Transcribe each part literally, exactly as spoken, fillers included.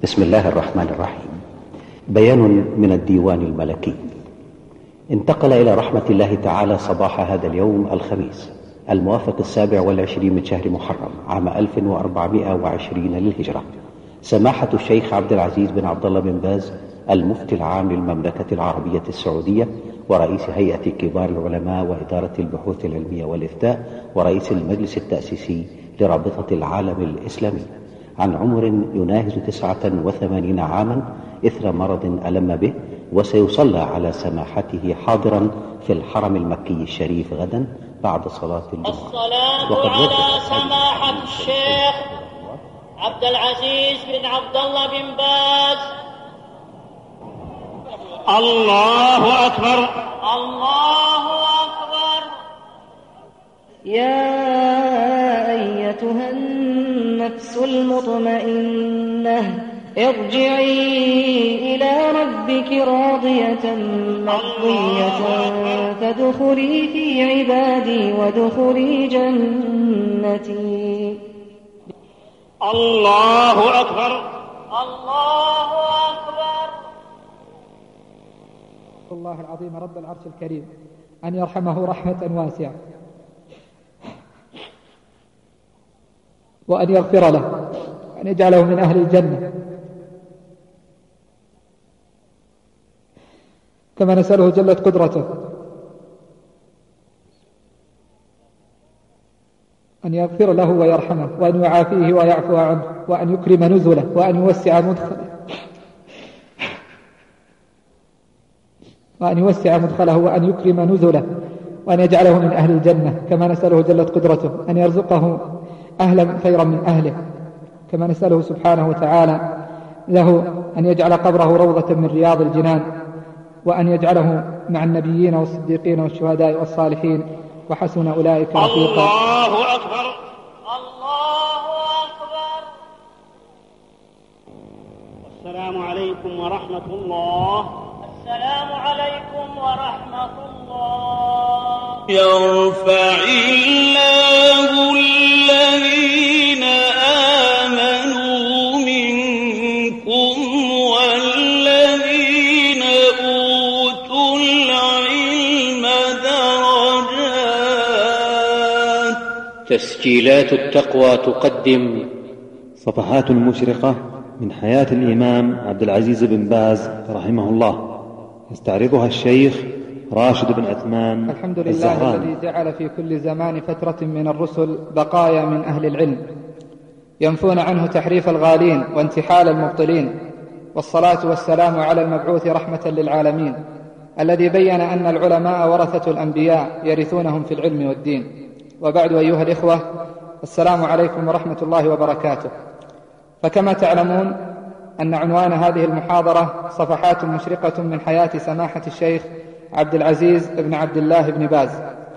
بسم الله الرحمن الرحيم. بيان من الديوان الملكي. انتقل إلى رحمة الله تعالى صباح هذا اليوم الخميس الموافق السابع والعشرين من شهر محرم عام ألف وأربعمائة وعشرين للهجرة سماحة الشيخ عبد العزيز بن عبد الله بن باز المفتي العام للمملكة العربية السعودية ورئيس هيئة كبار العلماء وإدارة البحوث العلمية والإفتاء ورئيس المجلس التأسيسي لرابطة العالم الإسلامي عن عمر يناهز تسعة وثمانين عاما إثر مرض ألم به، وسيصلى على سماحته حاضرا في الحرم المكي الشريف غدا بعد صلاة الجمعة. الصلاة على سماحة الشيخ عبد العزيز بن عبد الله بن باز. الله أكبر الله أكبر. يا أيتها النفس المطمئنة ارجعي إلى ربك راضية مرضية فادخلي في عبادي وادخلي جنتي. الله أكبر الله أكبر. الله العظيم رب العرش الكريم أن يرحمه رحمة واسعة، وأن يغفر له، وأن يجعله من أهل الجنة، كما نسأله جلت قدرته أن يغفر له ويرحمه، وأن يعافيه ويعفو عنه، وأن يكرم نزله، وأن يوسع مدخله وأن يوسع مدخله وأن يكرم نزله، وأن يجعله من أهل الجنة، كما نسأله جلت قدرته أن يرزقه أهلا خيرا من أهله، كما نسأله سبحانه وتعالى له أن يجعل قبره روضة من رياض الجنان، وأن يجعله مع النبيين والصديقين والشهداء والصالحين، وحسن أولئك رفيقا. الله أكبر الله أكبر. السلام عليكم ورحمة الله. السلام عليكم ورحمة الله. يرفع الله الذين آمنوا منكم والذين أوتوا العلم درجات. تسجيلات التقوى تقدم صفحات مشرقة من حياة الإمام عبد العزيز بن باز رحمه الله، يستعرضها الشيخ راشد بن عثمان. الحمد لله الذي جعل في كل زمان فترة من الرسل بقايا من أهل العلم ينفون عنه تحريف الغالين وانتحال المبطلين، والصلاة والسلام على المبعوث رحمة للعالمين الذي بين أن العلماء ورثة الأنبياء يرثونهم في العلم والدين. وبعد، أيها الإخوة، السلام عليكم ورحمة الله وبركاته. فكما تعلمون أن عنوان هذه المحاضرة صفحات مشرقة من حياة سماحة الشيخ عبد العزيز بن عبد الله بن باز،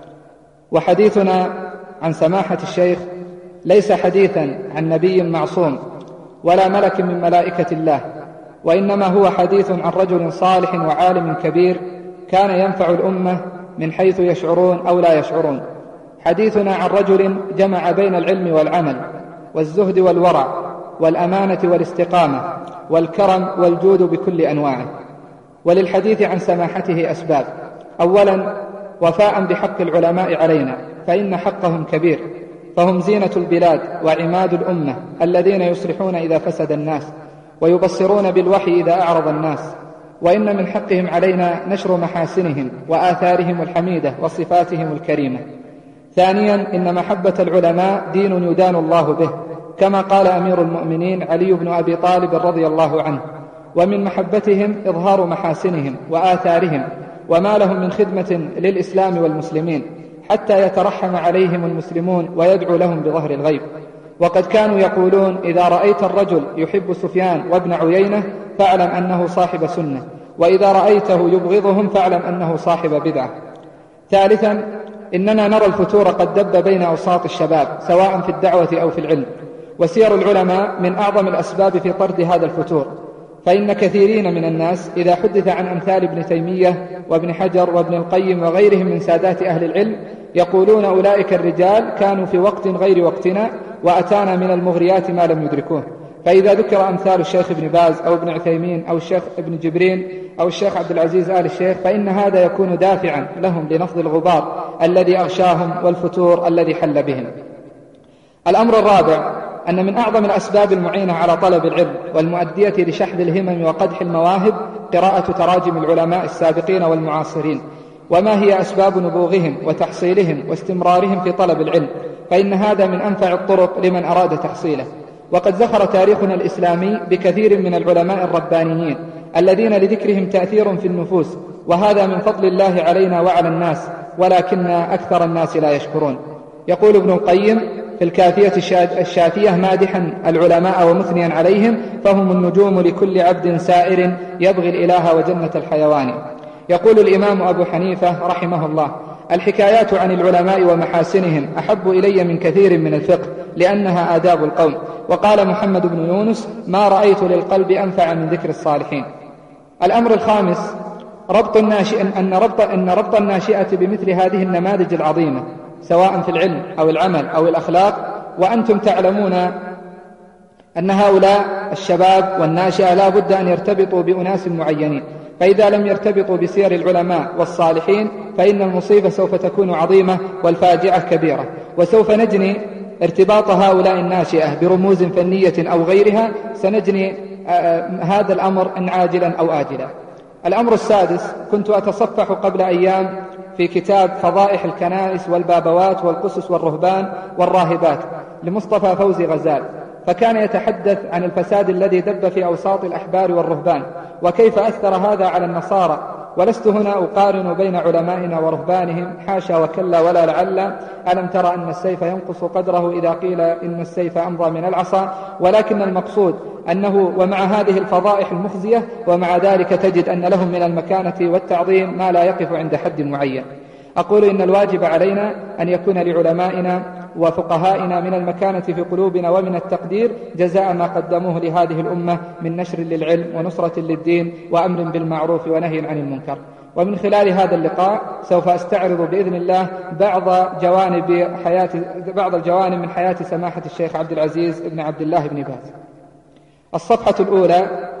وحديثنا عن سماحة الشيخ ليس حديثا عن نبي معصوم ولا ملك من ملائكة الله، وإنما هو حديث عن رجل صالح وعالم كبير كان ينفع الأمة من حيث يشعرون أو لا يشعرون. حديثنا عن رجل جمع بين العلم والعمل والزهد والورع والأمانة والاستقامة والكرم والجود بكل أنواعه. وللحديث عن سماحته أسباب: أولا، وفاء بحق العلماء علينا، فإن حقهم كبير، فهم زينة البلاد وعماد الأمة الذين يصلحون إذا فسد الناس ويبصرون بالوحي إذا أعرض الناس، وإن من حقهم علينا نشر محاسنهم وآثارهم الحميدة وصفاتهم الكريمة. ثانيا، إن محبة العلماء دين يدان الله به، كما قال أمير المؤمنين علي بن أبي طالب رضي الله عنه: ومن محبتهم إظهار محاسنهم وآثارهم وما لهم من خدمة للإسلام والمسلمين، حتى يترحم عليهم المسلمون ويدعو لهم بظهر الغيب. وقد كانوا يقولون: إذا رأيت الرجل يحب سفيان وابن عيينة فاعلم أنه صاحب سنة، وإذا رأيته يبغضهم فاعلم أنه صاحب بدعة. ثالثا، إننا نرى الفتور قد دب بين أوساط الشباب سواء في الدعوة أو في العلم، وسير العلماء من أعظم الأسباب في طرد هذا الفتور، فإن كثيرين من الناس إذا حدث عن أمثال ابن تيمية وابن حجر وابن القيم وغيرهم من سادات أهل العلم يقولون أولئك الرجال كانوا في وقت غير وقتنا وأتانا من المغريات ما لم يدركوه. فإذا ذكر أمثال الشيخ ابن باز أو ابن عثيمين أو الشيخ ابن جبرين أو الشيخ عبد العزيز آل الشيخ فإن هذا يكون دافعا لهم لنفض الغبار الذي أغشاهم والفتور الذي حل بهم. الأمر الرابع أن من أعظم الأسباب المعينة على طلب العلم والمؤدية لشحذ الهمم وقدح المواهب قراءة تراجم العلماء السابقين والمعاصرين، وما هي أسباب نبوغهم وتحصيلهم واستمرارهم في طلب العلم، فإن هذا من أنفع الطرق لمن أراد تحصيله. وقد زخر تاريخنا الإسلامي بكثير من العلماء الربانيين الذين لذكرهم تأثير في النفوس، وهذا من فضل الله علينا وعلى الناس، ولكن أكثر الناس لا يشكرون. يقول ابن القيم في الكافية الشافية مادحا العلماء ومثنيا عليهم: فهم النجوم لكل عبد سائر يبغي الإله وجنة الحيوان. يقول الإمام أبو حنيفة رحمه الله: الحكايات عن العلماء ومحاسنهم أحب إلي من كثير من الفقه لأنها آداب القوم. وقال محمد بن يونس: ما رأيت للقلب أنفع من ذكر الصالحين. الأمر الخامس ربط الناشئ أن ربط, أن ربط الناشئة بمثل هذه النماذج العظيمة سواء في العلم أو العمل أو الأخلاق، وأنتم تعلمون أن هؤلاء الشباب والناشئة لا بد أن يرتبطوا بأناس معينين، فإذا لم يرتبطوا بسير العلماء والصالحين فإن المصيبة سوف تكون عظيمة والفاجعة كبيرة، وسوف نجني ارتباط هؤلاء الناشئة برموز فنية أو غيرها، سنجني هذا الأمر إن عاجلا أو آجلا. الأمر السادس، كنت أتصفح قبل أيام في كتاب فضائح الكنائس والبابوات والقسس والرهبان والراهبات لمصطفى فوزي غزال، فكان يتحدث عن الفساد الذي دب في أوساط الأحبار والرهبان وكيف أثر هذا على النصارى. ولست هنا أقارن بين علمائنا ورهبانهم، حاشا وكلا ولا لعل. ألم ترى أن السيف ينقص قدره إذا قيل إن السيف أمضى من العصا؟ ولكن المقصود أنه ومع هذه الفضائح المخزية ومع ذلك تجد أن لهم من المكانة والتعظيم ما لا يقف عند حد معين. أقول إن الواجب علينا أن يكون لعلمائنا وفقهائنا من المكانة في قلوبنا ومن التقدير جزاء ما قدموه لهذه الأمة من نشر للعلم ونصرة للدين وأمر بالمعروف ونهي عن المنكر. ومن خلال هذا اللقاء سوف أستعرض بإذن الله بعض جوانب حياة بعض الجوانب من حياة سماحة الشيخ عبد العزيز بن عبد الله بن باز. الصفحة الأولى: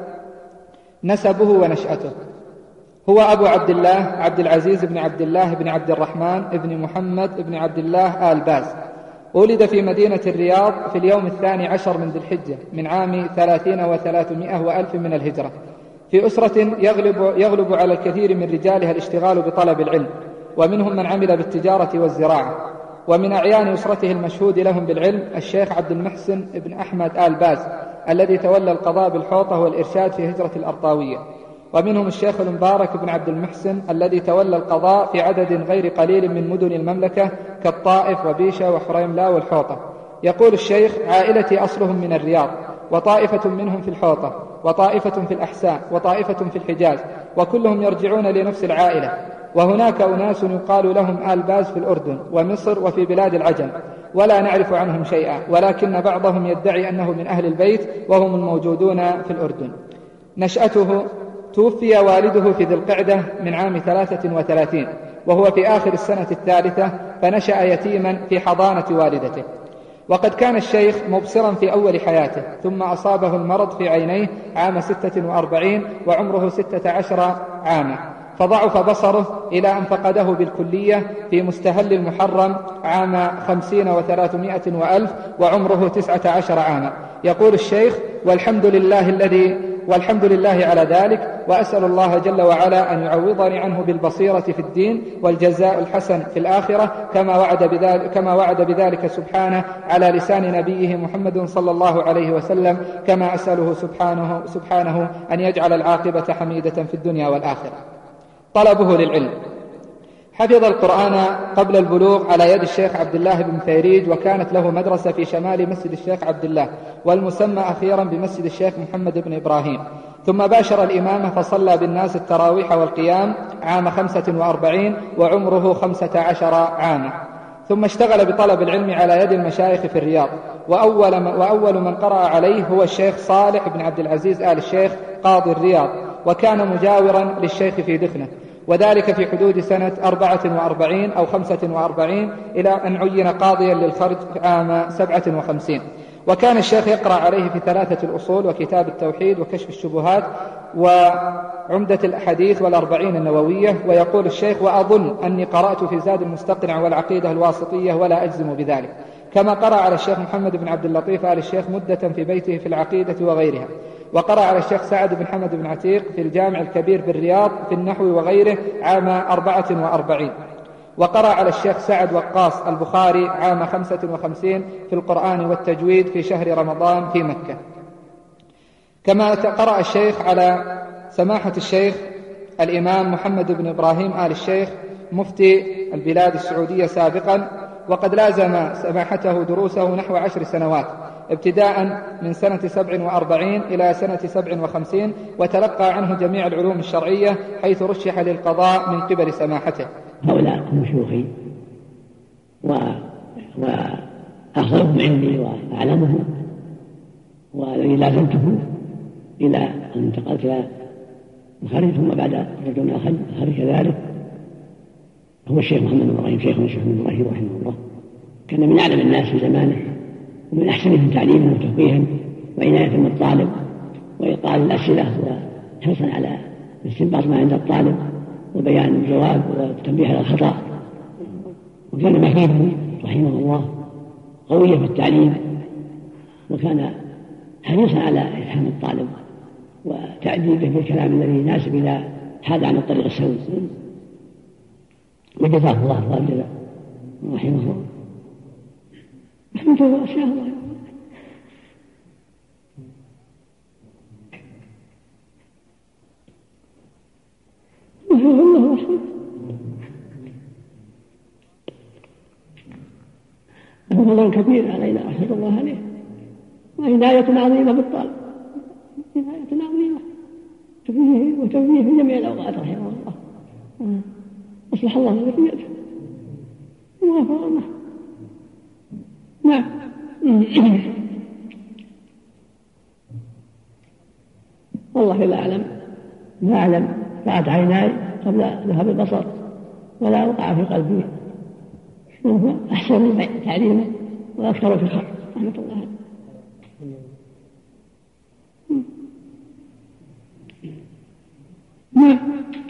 نسبه ونشأته. هو أبو عبد الله عبد العزيز بن عبد الله بن عبد الرحمن بن محمد بن عبد الله آل باز. ولد في مدينة الرياض في اليوم الثاني عشر من ذي الحجة من عام ثلاثين وثلاثمائة وألف من الهجرة، في أسرة يغلب, يغلب على الكثير من رجالها الاشتغال بطلب العلم، ومنهم من عمل بالتجارة والزراعة. ومن أعيان أسرته المشهود لهم بالعلم الشيخ عبد المحسن بن أحمد آل باز الذي تولى القضاء بالحوطة والإرشاد في هجرة الأرطاوية. ومنهم الشيخ المبارك بن عبد المحسن الذي تولى القضاء في عدد غير قليل من مدن المملكة كالطائف وبيشة وحريملا والحوطة. يقول الشيخ: عائلتي أصلهم من الرياض، وطائفة منهم في الحوطة، وطائفة في الأحساء، وطائفة في الحجاز، وكلهم يرجعون لنفس العائلة. وهناك أناس يقال لهم آل باز في الأردن ومصر وفي بلاد العجم، ولا نعرف عنهم شيئا، ولكن بعضهم يدعي أنه من أهل البيت وهم الموجودون في الأردن. نشأته: توفي والده في ذي القعدة من عام ثلاثة وثلاثين وهو في آخر السنة الثالثة، فنشأ يتيما في حضانة والدته. وقد كان الشيخ مبصرا في أول حياته، ثم أصابه المرض في عينيه عام ستة وأربعين وعمره ستة عشر عاما، فضعف بصره إلى أن فقده بالكلية في مستهل المحرم عام خمسين وثلاثمائة وألف وعمره تسعة عشر عاما. يقول الشيخ: والحمد لله الذي والحمد لله على ذلك، وأسأل الله جل وعلا أن يعوضني عنه بالبصيرة في الدين والجزاء الحسن في الآخرة، كما وعد بذلك, كما وعد بذلك سبحانه على لسان نبيه محمد صلى الله عليه وسلم، كما أسأله سبحانه, سبحانه أن يجعل العاقبة حميدة في الدنيا والآخرة. طلبه للعلم: حفظ القرآن قبل البلوغ على يد الشيخ عبد الله بن فيريج، وكانت له مدرسة في شمال مسجد الشيخ عبد الله، والمسمى أخيرا بمسجد الشيخ محمد بن إبراهيم. ثم باشر الإمامة فصلى بالناس التراويح والقيام عام خمسة وأربعين وعمره خمسة عشر عاما. ثم اشتغل بطلب العلم على يد المشايخ في الرياض، وأول, وأول من قرأ عليه هو الشيخ صالح بن عبد العزيز آل الشيخ قاضي الرياض، وكان مجاورا للشيخ في دخنة، وذلك في حدود سنة أربعة وأربعين أو خمسة وأربعين، إلى أن عين قاضيا للخرج عام سبعة وخمسين. وكان الشيخ يقرأ عليه في ثلاثة الأصول وكتاب التوحيد وكشف الشبهات وعمدة الأحاديث والأربعين النووية. ويقول الشيخ: وأظن أني قرأت في زاد المستقنع والعقيدة الواسطية ولا أجزم بذلك. كما قرأ على الشيخ محمد بن عبد اللطيف آل الشيخ مدة في بيته في العقيدة وغيرها. وقرأ على الشيخ سعد بن حمد بن عتيق في الجامع الكبير بالرياض في النحو وغيره عام أربعة وأربعين. وقرأ على الشيخ سعد وقاص البخاري عام خمسة وخمسين في القرآن والتجويد في شهر رمضان في مكة. كما قرأ الشيخ على سماحة الشيخ الإمام محمد بن إبراهيم آل الشيخ مفتي البلاد السعودية سابقا، وقد لازم سماحته دروسه نحو عشر سنوات ابتداء من سنة سبع وأربعين إلى سنة سبع وخمسين، وتلقى عنه جميع العلوم الشرعية، حيث رشح للقضاء من قبل سماحته. هؤلاء هم شيوخي وأفضلهم عندي وأعلمهم، والذي لازمته إلى أن انتقلت إلى الخارج ثم بعد رجل من الخارج كذلك هو الشيخ محمد بن إبراهيم، شيخنا الشيخ محمد بن إبراهيم رحمه الله. كان من أعلم الناس في زمانه ومن أحسنهم تعليما وتفقيها وعناية بالطالب وإيقاع الأسئلة وحرصا على استنباط ما عند الطالب وبيان الجواب والتنبيه على الخطأ. وكان مهيبا رحمه الله قويا في التعليم، وكان حريصا على إفهام الطالب وتأديبه بالكلام الذي يناسب إلى حاد عن الطريق السوي. وجزاه الله خير الجزاء رحمه الله. رحمته الله أشياء الله. الله رحمه له فضل كبير علينا أحمد الله عليه، وعناية عظيمة بالطالب، عناية عظيمة تفيه وتفيه في جميع الأوقات رحمه الله. أصلح الله ذريته وغفر الله. نعم. والله لا أعلم لا أعلم رأت عيناي قبل ذهاب البصر ولا وقع في قلبي، هو أحسن تعليما وأكثر في الخير رحمة الله عليه. نعم.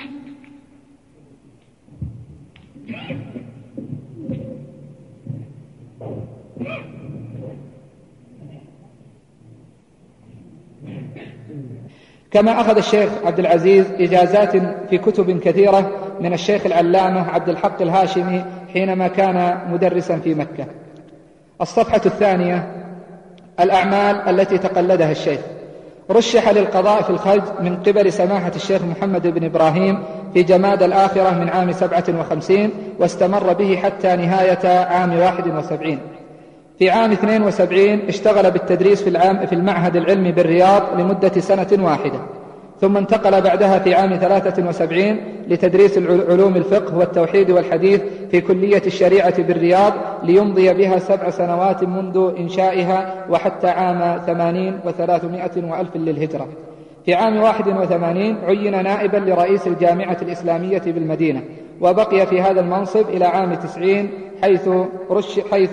كما أخذ الشيخ عبد العزيز إجازات في كتب كثيرة من الشيخ العلامة عبد الحق الهاشمي حينما كان مدرسا في مكة. الصفحة الثانية: الأعمال التي تقلدها الشيخ. رشح للقضاء في الخلج من قبل سماحة الشيخ محمد بن إبراهيم في جماد الآخرة من عام سبعة وخمسين، واستمر به حتى نهاية عام واحد وسبعين. في عام اثنين وسبعين اشتغل بالتدريس في, العام في المعهد العلمي بالرياض لمدة سنة واحدة، ثم انتقل بعدها في عام ثلاثة وسبعين لتدريس علوم الفقه والتوحيد والحديث في كلية الشريعة بالرياض، ليمضي بها سبع سنوات منذ إنشائها وحتى عام ثمانين وثلاثمائة وألف للهجرة. في عام واحد وثمانين عين نائبا لرئيس الجامعة الإسلامية بالمدينة، وبقي في هذا المنصب إلى عام تسعين، حيث رش حيث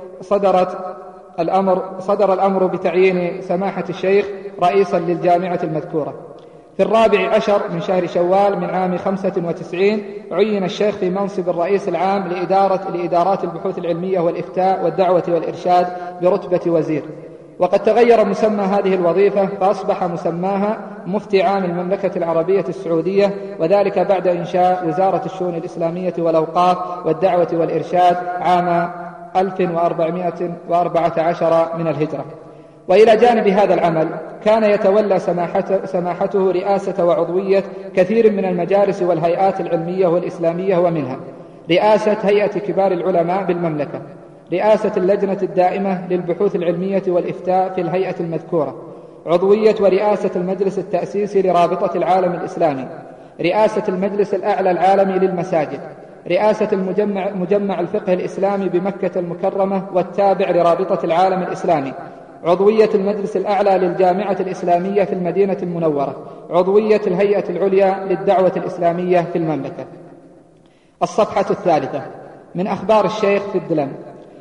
صدرت الأمر صدر الأمر بتعيين سماحة الشيخ رئيسا للجامعة المذكورة. في الرابع عشر من شهر شوال من عام خمسة وتسعين عين الشيخ في منصب الرئيس العام لإدارة لإدارات البحوث العلمية والإفتاء والدعوة والإرشاد برتبة وزير. وقد تغير مسمى هذه الوظيفة فأصبح مسماها مفتي عام المملكة العربية السعودية، وذلك بعد إنشاء وزارة الشؤون الإسلامية والأوقاف والدعوة والإرشاد عام ألف وأربعمائة وأربعة عشر من الهجرة. وإلى جانب هذا العمل كان يتولى سماحته, سماحته رئاسة وعضوية كثير من المجالس والهيئات العلمية والإسلامية، ومنها رئاسة هيئة كبار العلماء بالمملكة، رئاسة اللجنة الدائمة للبحوث العلمية والإفتاء في الهيئة المذكورة، عضوية ورئاسة المجلس التأسيسي لرابطة العالم الإسلامي، رئاسة المجلس الأعلى العالمي للمساجد، رئاسة المجمع مجمع الفقه الإسلامي بمكة المكرمة والتابع لرابطة العالم الإسلامي، عضوية المجلس الأعلى للجامعة الإسلامية في المدينة المنورة، عضوية الهيئة العليا للدعوة الإسلامية في المملكة. الصفحة الثالثة من أخبار الشيخ في الدلم.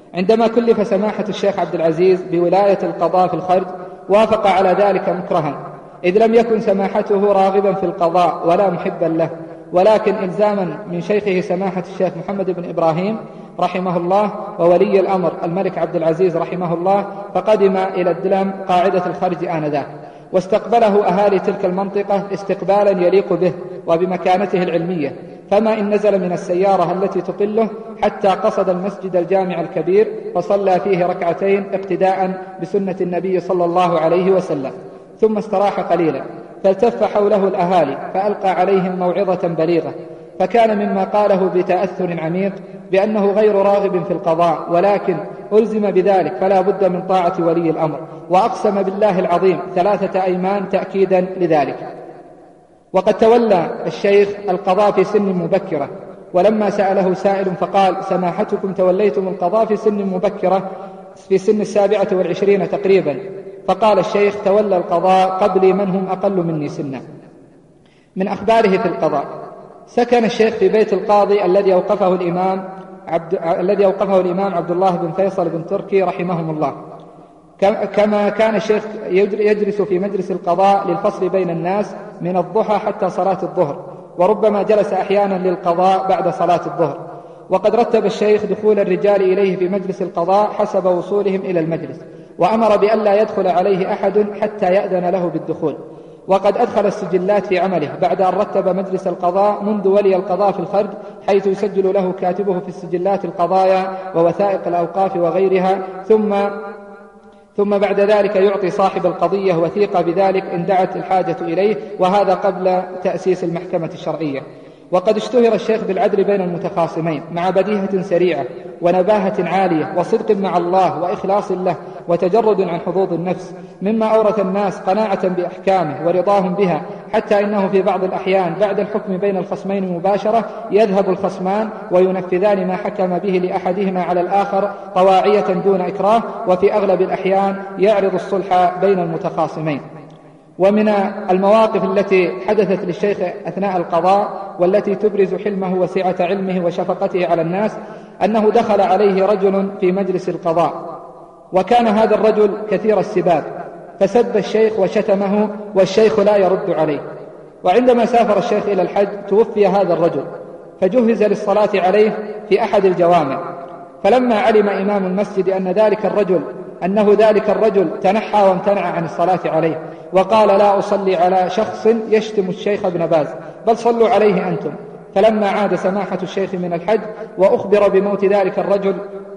عندما كلف سماحة الشيخ عبد العزيز بولاية القضاء في الخرج وافق على ذلك مكرها، إذ لم يكن سماحته راغبا في القضاء ولا محبا له، ولكن إلزاما من شيخه سماحة الشيخ محمد بن إبراهيم رحمه الله وولي الأمر الملك عبد العزيز رحمه الله، فقدم إلى الدلم قاعدة الخرج آنذاك، واستقبله أهالي تلك المنطقة استقبالا يليق به وبمكانته العلمية، فما إن نزل من السيارة التي تقله حتى قصد المسجد الجامع الكبير فصلى فيه ركعتين اقتداء بسنة النبي صلى الله عليه وسلم، ثم استراح قليلا، فالتف حوله الأهالي فألقى عليهم موعظة بليغة، فكان مما قاله بتأثر عميق بأنه غير راغب في القضاء، ولكن ألزم بذلك فلا بد من طاعة ولي الأمر، وأقسم بالله العظيم ثلاثة أيمان تأكيدا لذلك. وقد تولى الشيخ القضاء في سن مبكرة، ولما سأله سائل فقال: سماحتكم توليتم القضاء في سن مبكرة، في سن السابعة والعشرين تقريبا. فقال الشيخ: تولى القضاء قبلي من هم أقل مني سنا. من أخباره في القضاء: سكن الشيخ في بيت القاضي الذي أوقفه الإمام عبد الذي أوقفه الإمام عبد الله بن فيصل بن تركي رحمهم الله، كما كان الشيخ يجلس في مجلس القضاء للفصل بين الناس من الضحى حتى صلاة الظهر، وربما جلس أحيانا للقضاء بعد صلاة الظهر. وقد رتب الشيخ دخول الرجال إليه في مجلس القضاء حسب وصولهم إلى المجلس، وأمر بأن لا يدخل عليه أحد حتى يأذن له بالدخول. وقد أدخل السجلات في عمله بعد أن رتب مجلس القضاء منذ ولي القضاء في الخرج، حيث يسجل له كاتبه في السجلات القضايا ووثائق الأوقاف وغيرها، ثم ثم بعد ذلك يعطي صاحب القضية وثيقة بذلك إن دعت الحاجة إليه، وهذا قبل تأسيس المحكمة الشرعية. وقد اشتهر الشيخ بالعدل بين المتخاصمين مع بديهة سريعة ونباهة عالية وصدق مع الله وإخلاص له وتجرد عن حظوظ النفس، مما أورث الناس قناعة بأحكامه ورضاهم بها، حتى إنه في بعض الأحيان بعد الحكم بين الخصمين مباشرة يذهب الخصمان وينفذان ما حكم به لأحدهما على الآخر طواعية دون إكراه، وفي أغلب الأحيان يعرض الصلح بين المتخاصمين. ومن المواقف التي حدثت للشيخ أثناء القضاء والتي تبرز حلمه وسعة علمه وشفقته على الناس، أنه دخل عليه رجل في مجلس القضاء، وكان هذا الرجل كثير السباب، فسب الشيخ وشتمه والشيخ لا يرد عليه. وعندما سافر الشيخ إلى الحج توفي هذا الرجل، فجهز للصلاة عليه في أحد الجوامع، فلما علم إمام المسجد أن ذلك الرجل أنه ذلك الرجل تنحى وامتنع عن الصلاة عليه، وقال: لا أصلي على شخص يشتم الشيخ ابن باز، بل صلوا عليه أنتم. فلما عاد سماحة الشيخ من الحج وأخبر بموت ذلك الرجل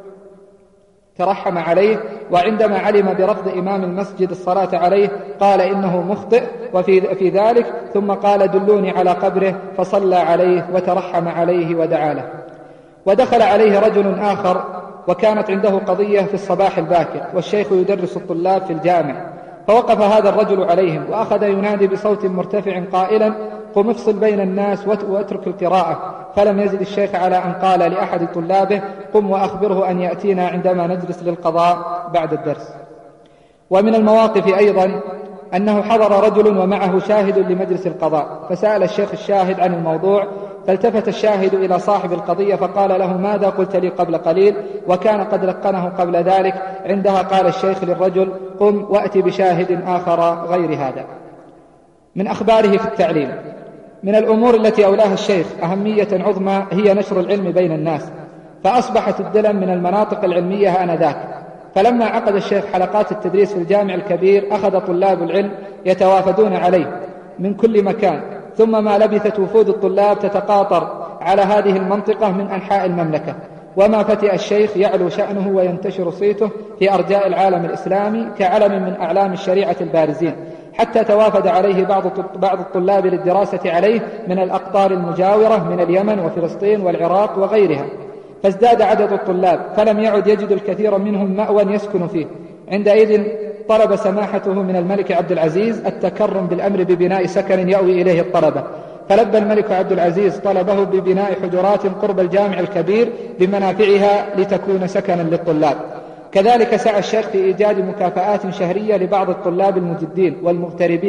ترحم عليه، وعندما علم برفض إمام المسجد الصلاة عليه قال إنه مخطئ وفي في ذلك، ثم قال: دلوني على قبره، فصلى عليه وترحم عليه ودعا له. ودخل عليه رجل آخر وكانت عنده قضية في الصباح الباكر، والشيخ يدرس الطلاب في الجامع، فوقف هذا الرجل عليهم وأخذ ينادي بصوت مرتفع قائلا: قم افصل بين الناس واترك القراءة. فلم يزد الشيخ على أن قال لأحد طلابه: قم وأخبره أن يأتينا عندما نجلس للقضاء بعد الدرس. ومن المواقف أيضا أنه حضر رجل ومعه شاهد لمجلس القضاء، فسأل الشيخ الشاهد عن الموضوع، فالتفت الشاهد إلى صاحب القضية فقال له: ماذا قلت لي قبل قليل؟ وكان قد لقنه قبل ذلك. عندها قال الشيخ للرجل: قم وأتي بشاهد آخر غير هذا. من أخباره في التعليم: من الأمور التي أولاها الشيخ أهمية عظمى هي نشر العلم بين الناس، فأصبحت الدلم من المناطق العلمية آنذاك. فلما عقد الشيخ حلقات التدريس في الجامع الكبير أخذ طلاب العلم يتوافدون عليه من كل مكان، ثم ما لبثت وفود الطلاب تتقاطر على هذه المنطقة من أنحاء المملكة، وما فتئ الشيخ يعلو شأنه وينتشر صيته في أرجاء العالم الإسلامي كعلم من أعلام الشريعة البارزين، حتى توافد عليه بعض بعض الطلاب للدراسة عليه من الأقطار المجاورة من اليمن وفلسطين والعراق وغيرها، فازداد عدد الطلاب، فلم يعد يجد الكثير منهم مأوى يسكن فيه. عندئذ طلب سماحته من الملك عبد العزيز التكرم بالأمر ببناء سكن يأوي إليه الطلبة، فلبى الملك عبد العزيز طلبه ببناء حجرات قرب الجامع الكبير بمنافعها لتكون سكنا للطلاب. كذلك سعى الشيخ في إيجاد مكافآت شهرية لبعض الطلاب المجدين والمغتربين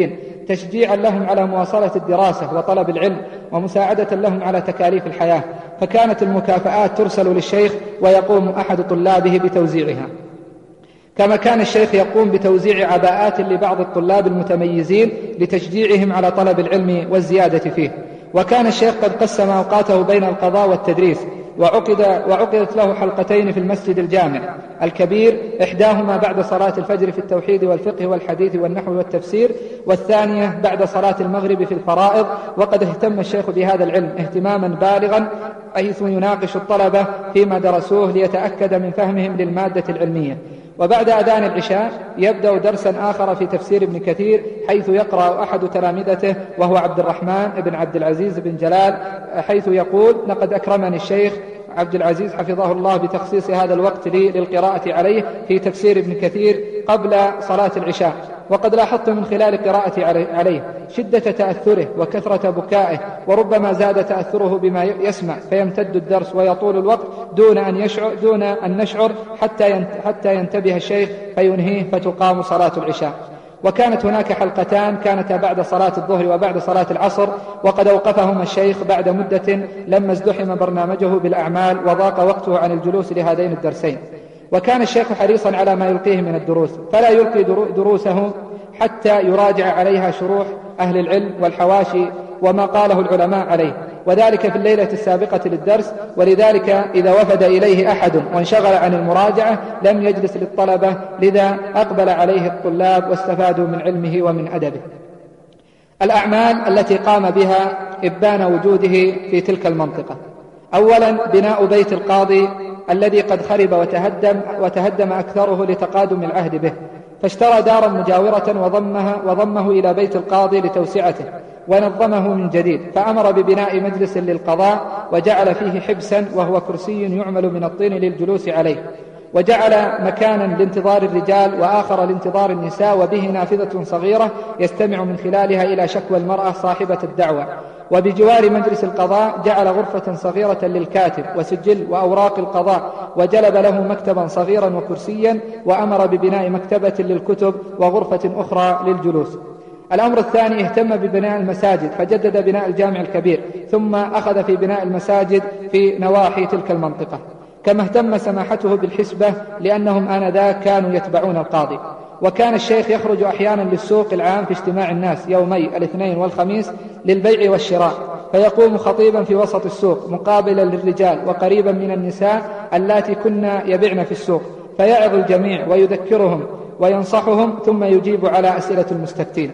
تشجيعا لهم على مواصلة الدراسة وطلب العلم ومساعدة لهم على تكاليف الحياة، فكانت المكافآت ترسل للشيخ ويقوم أحد طلابه بتوزيعها. كما كان الشيخ يقوم بتوزيع عباءات لبعض الطلاب المتميزين لتشجيعهم على طلب العلم والزيادة فيه. وكان الشيخ قد قسم أوقاته بين القضاء والتدريس، وعقد وعقدت له حلقتين في المسجد الجامع الكبير، إحداهما بعد صلاة الفجر في التوحيد والفقه والحديث والنحو والتفسير، والثانية بعد صلاة المغرب في الفرائض. وقد اهتم الشيخ بهذا العلم اهتماما بالغا، حيث يناقش الطلبة فيما درسوه ليتأكد من فهمهم للمادة العلمية. وبعد أذان العشاء يبدأ درسا آخر في تفسير ابن كثير، حيث يقرأ أحد تلامذته وهو عبد الرحمن بن عبد العزيز بن جلال، حيث يقول: لقد أكرمني الشيخ عبد العزيز حفظه الله بتخصيص هذا الوقت لي للقراءة عليه في تفسير ابن كثير قبل صلاة العشاء. وقد لاحظت من خلال قراءتي عليه شدة تأثره وكثرة بكائه، وربما زاد تأثره بما يسمع فيمتد الدرس ويطول الوقت دون أن يشعر دون أن نشعر حتى حتى ينتبه الشيخ فينهيه فتقام صلاة العشاء. وكانت هناك حلقتان كانتا بعد صلاة الظهر وبعد صلاة العصر، وقد أوقفهما الشيخ بعد مدة لما ازدحم برنامجه بالأعمال وضاق وقته عن الجلوس لهذين الدرسين. وكان الشيخ حريصا على ما يلقيه من الدروس، فلا يلقي دروسه حتى يراجع عليها شروح أهل العلم والحواشي وما قاله العلماء عليه، وذلك في الليلة السابقة للدرس. ولذلك إذا وفد إليه أحد وانشغل عن المراجعة لم يجلس للطلبة، لذا أقبل عليه الطلاب واستفادوا من علمه ومن أدبه. الأعمال التي قام بها إبان وجوده في تلك المنطقة: أولا بناء بيت القاضي الذي قد خرب وتهدم, وتهدم أكثره لتقادم العهد به، فاشترى دارا مجاورة وضمها وضمه إلى بيت القاضي لتوسعته ونظمه من جديد، فأمر ببناء مجلس للقضاء وجعل فيه حبسا وهو كرسي يعمل من الطين للجلوس عليه، وجعل مكانا لانتظار الرجال وآخر لانتظار النساء، وبه نافذة صغيرة يستمع من خلالها إلى شكوى المرأة صاحبة الدعوة. وبجوار مجلس القضاء جعل غرفة صغيرة للكاتب وسجل وأوراق القضاء، وجلب له مكتبا صغيرا وكرسيا، وأمر ببناء مكتبة للكتب وغرفة أخرى للجلوس. الأمر الثاني اهتم ببناء المساجد، فجدد بناء الجامع الكبير، ثم أخذ في بناء المساجد في نواحي تلك المنطقة. كما اهتم سماحته بالحسبة، لأنهم آنذاك كانوا يتبعون القاضي. وكان الشيخ يخرج أحيانا للسوق العام في اجتماع الناس يومي الاثنين والخميس للبيع والشراء، فيقوم خطيبا في وسط السوق مقابلا للرجال وقريبا من النساء اللاتي كنا يبيعن في السوق، فيعظ الجميع ويذكرهم وينصحهم، ثم يجيب على أسئلة المستفتين.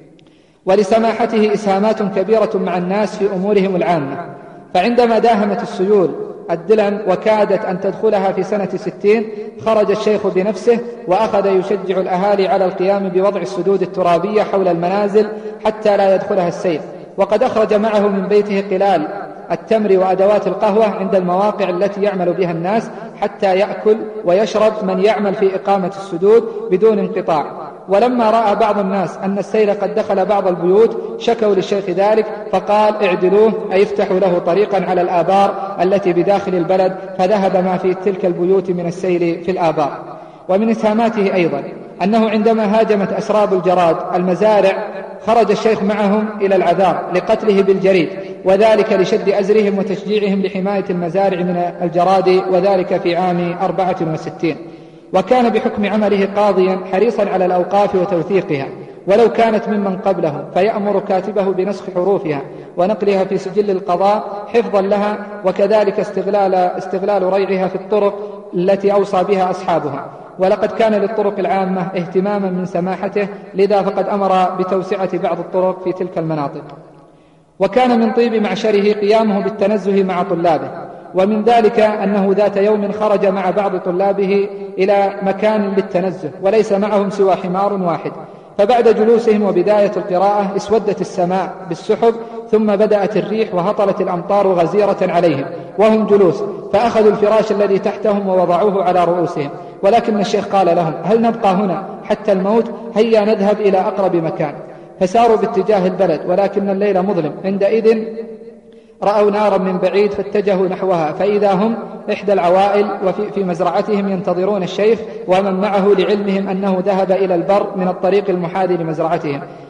ولسماحته إسهامات كبيرة مع الناس في أمورهم العامة، فعندما داهمت السيول الدلن وكادت أن تدخلها في سنة ستين، خرج الشيخ بنفسه وأخذ يشجع الأهالي على القيام بوضع السدود الترابية حول المنازل حتى لا يدخلها السيل. وقد أخرج معه من بيته قلال التمر وأدوات القهوة عند المواقع التي يعمل بها الناس، حتى يأكل ويشرب من يعمل في إقامة السدود بدون انقطاع. ولما رأى بعض الناس أن السيل قد دخل بعض البيوت شكوا للشيخ ذلك، فقال: اعدلوه أي افتحوا له طريقا على الآبار التي بداخل البلد، فذهب ما في تلك البيوت من السيل في الآبار. ومن إسهاماته أيضا أنه عندما هاجمت أسراب الجراد المزارع خرج الشيخ معهم إلى العذار لقتله بالجريد، وذلك لشد أزرهم وتشجيعهم لحماية المزارع من الجراد، وذلك في عام أربعة وستين. وكان بحكم عمله قاضيا حريصا على الأوقاف وتوثيقها، ولو كانت ممن قبله، فيأمر كاتبه بنسخ حروفها ونقلها في سجل القضاء حفظا لها، وكذلك استغلال, استغلال ريعها في الطرق التي أوصى بها أصحابها. ولقد كان للطرق العامة اهتماما من سماحته، لذا فقد أمر بتوسعة بعض الطرق في تلك المناطق. وكان من طيب معشره قيامه بالتنزه مع طلابه، ومن ذلك أنه ذات يوم خرج مع بعض طلابه إلى مكان للتنزه وليس معهم سوى حمار واحد، فبعد جلوسهم وبداية القراءة اسودت السماء بالسحب، ثم بدأت الريح وهطلت الأمطار غزيرة عليهم وهم جلوس، فأخذوا الفراش الذي تحتهم ووضعوه على رؤوسهم. ولكن الشيخ قال لهم: هل نبقى هنا حتى الموت؟ هيا نذهب إلى أقرب مكان. فساروا باتجاه البلد، ولكن الليل مظلم. عندئذ رأوا نارا من بعيد فاتجهوا نحوها، فإذا هم إحدى العوائل وفي في مزرعتهم ينتظرون الشيخ ومن معه، لعلمهم أنه ذهب إلى البر من الطريق المحاذي لمزرعتهم.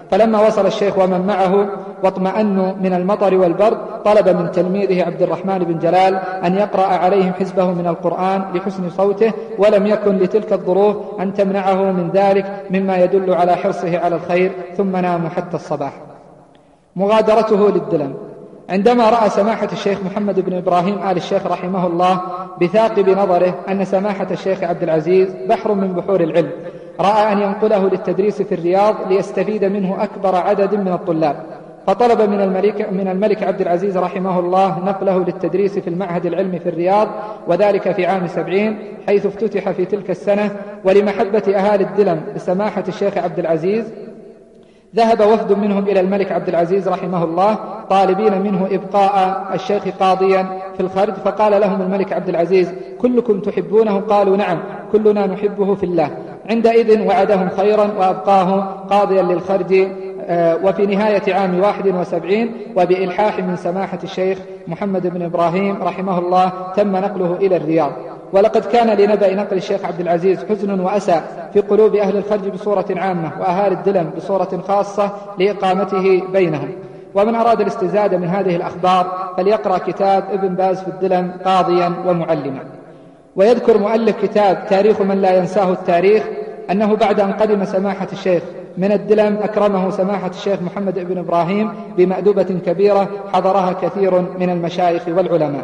فلما وصل الشيخ ومن معه واطمأنوا من المطر والبرد طلب من تلميذه عبد الرحمن بن جلال أن يقرأ عليهم حزبه من القرآن لحسن صوته، ولم يكن لتلك الظروف أن تمنعه من ذلك مما يدل على حرصه على الخير، ثم ناموا حتى الصباح. مغادرته للدلم. عندما رأى سماحة الشيخ محمد بن إبراهيم آل الشيخ رحمه الله بثاقب نظره أن سماحة الشيخ عبد العزيز بحر من بحور العلم، رأى أن ينقله للتدريس في الرياض ليستفيد منه أكبر عدد من الطلاب، فطلب من الملك, من الملك عبد العزيز رحمه الله نقله للتدريس في المعهد العلمي في الرياض، وذلك في عام سبعين حيث افتتح في تلك السنة. ولمحبة أهالي الدلم بسماحة الشيخ عبد العزيز ذهب وفد منهم إلى الملك عبد العزيز رحمه الله طالبين منه إبقاء الشيخ قاضيا في الخرج، فقال لهم الملك عبد العزيز: كلكم تحبونه؟ قالوا: نعم، كلنا نحبه في الله. عندئذ وعدهم خيرا وأبقاه قاضيا للخرج. وفي نهاية عام واحد وسبعين وبإلحاح من سماحة الشيخ محمد بن إبراهيم رحمه الله تم نقله إلى الرياض. ولقد كان لنبأ نقل الشيخ عبد العزيز حزن وأسى في قلوب أهل الخرج بصورة عامة وأهالي الدلم بصورة خاصة لإقامته بينهم. ومن أراد الاستزادة من هذه الأخبار فليقرأ كتاب ابن باز في الدلم قاضيا ومعلما. ويذكر مؤلف كتاب تاريخ من لا ينساه التاريخ أنه بعد أن قدم سماحة الشيخ من الدلم أكرمه سماحة الشيخ محمد بن إبراهيم بمأدبة كبيرة حضرها كثير من المشايخ والعلماء.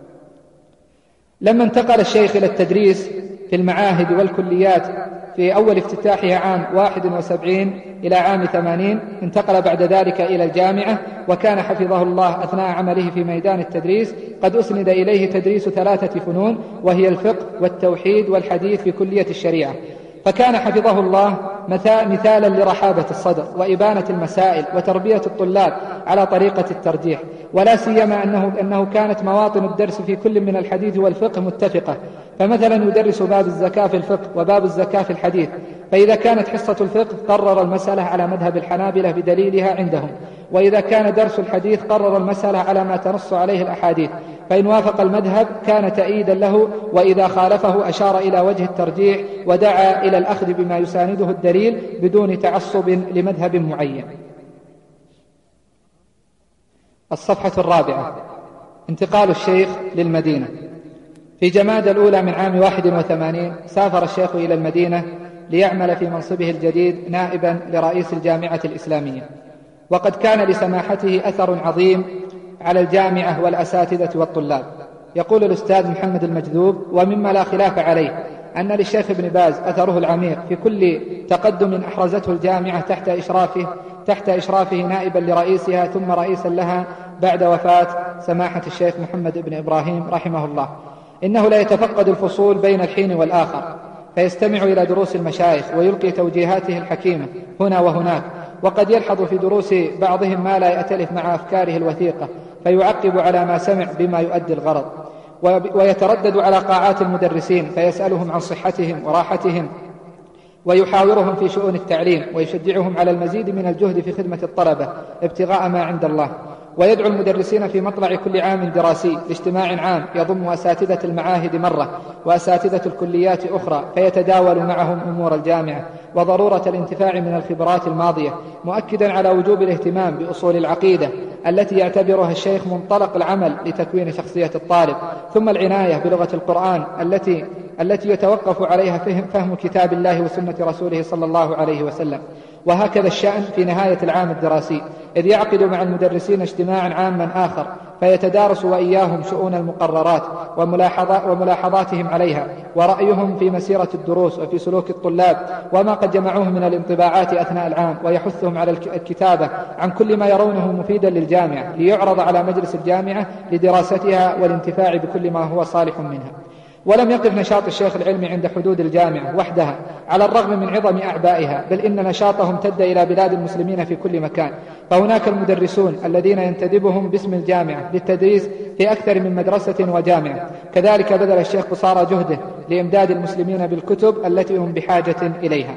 لما انتقل الشيخ إلى التدريس في المعاهد والكليات في أول افتتاحها عام واحد وسبعين إلى عام ثمانين، انتقل بعد ذلك إلى الجامعة، وكان حفظه الله أثناء عمله في ميدان التدريس قد أسند إليه تدريس ثلاثة فنون، وهي الفقه والتوحيد والحديث في كلية الشريعة، فكان حفظه الله مثالا لرحابة الصدر وإبانة المسائل وتربية الطلاب على طريقة الترجيح، ولا سيما أنه, أنه كانت مواطن الدرس في كل من الحديث والفقه متفقة. فمثلا يدرس باب الزكاة في الفقه وباب الزكاة في الحديث، فإذا كانت حصة الفقه قرر المسألة على مذهب الحنابلة بدليلها عندهم، وإذا كان درس الحديث قرر المسألة على ما تنص عليه الأحاديث، فإن وافق المذهب كان تأييدا له، وإذا خالفه أشار إلى وجه الترجيح ودعا إلى الأخذ بما يسانده الدليل بدون تعصب لمذهب معين. الصفحة الرابعة: انتقال الشيخ للمدينة. في جمادى الأولى من عام واحد وثمانين سافر الشيخ إلى المدينة ليعمل في منصبه الجديد نائبا لرئيس الجامعة الإسلامية، وقد كان لسماحته أثر عظيم على الجامعة والأساتذة والطلاب. يقول الأستاذ محمد المجذوب: ومما لا خلاف عليه أن للشيخ ابن باز أثره العميق في كل تقدم أحرزته الجامعة تحت إشرافه, تحت إشرافه نائبا لرئيسها ثم رئيسا لها بعد وفاة سماحة الشيخ محمد بن إبراهيم رحمه الله. إنه لا يتفقد الفصول بين الحين والآخر، فيستمع إلى دروس المشايخ ويلقي توجيهاته الحكيمة هنا وهناك، وقد يلحظ في دروس بعضهم ما لا يأتلف مع أفكاره الوثيقة، فيعقب على ما سمع بما يؤدي الغرض، ويتردد على قاعات المدرسين فيسألهم عن صحتهم وراحتهم، ويحاورهم في شؤون التعليم، ويشجعهم على المزيد من الجهد في خدمة الطلبة ابتغاء ما عند الله. ويدعو المدرسين في مطلع كل عام دراسي لاجتماع عام يضم أساتذة المعاهد مرة وأساتذة الكليات أخرى، فيتداول معهم أمور الجامعة وضرورة الانتفاع من الخبرات الماضية، مؤكدا على وجوب الاهتمام بأصول العقيدة التي يعتبرها الشيخ منطلق العمل لتكوين شخصية الطالب، ثم العناية بلغة القرآن التي التي يتوقف عليها فهم, فهم كتاب الله وسنة رسوله صلى الله عليه وسلم. وهكذا الشأن في نهاية العام الدراسي، إذ يعقد مع المدرسين اجتماعا عاما آخر فيتدارس وإياهم شؤون المقررات وملاحظاتهم عليها، ورأيهم في مسيرة الدروس وفي سلوك الطلاب وما قد جمعوه من الانطباعات أثناء العام، ويحثهم على الكتابة عن كل ما يرونه مفيدا للجامعة ليعرض على مجلس الجامعة لدراستها والانتفاع بكل ما هو صالح منها. ولم يقف نشاط الشيخ العلمي عند حدود الجامعة وحدها على الرغم من عظم أعبائها، بل إن نشاطهم امتد إلى بلاد المسلمين في كل مكان، فهناك المدرسون الذين ينتدبهم باسم الجامعة للتدريس في أكثر من مدرسة وجامعة. كذلك بذل الشيخ قصارى جهده لإمداد المسلمين بالكتب التي هم بحاجة إليها.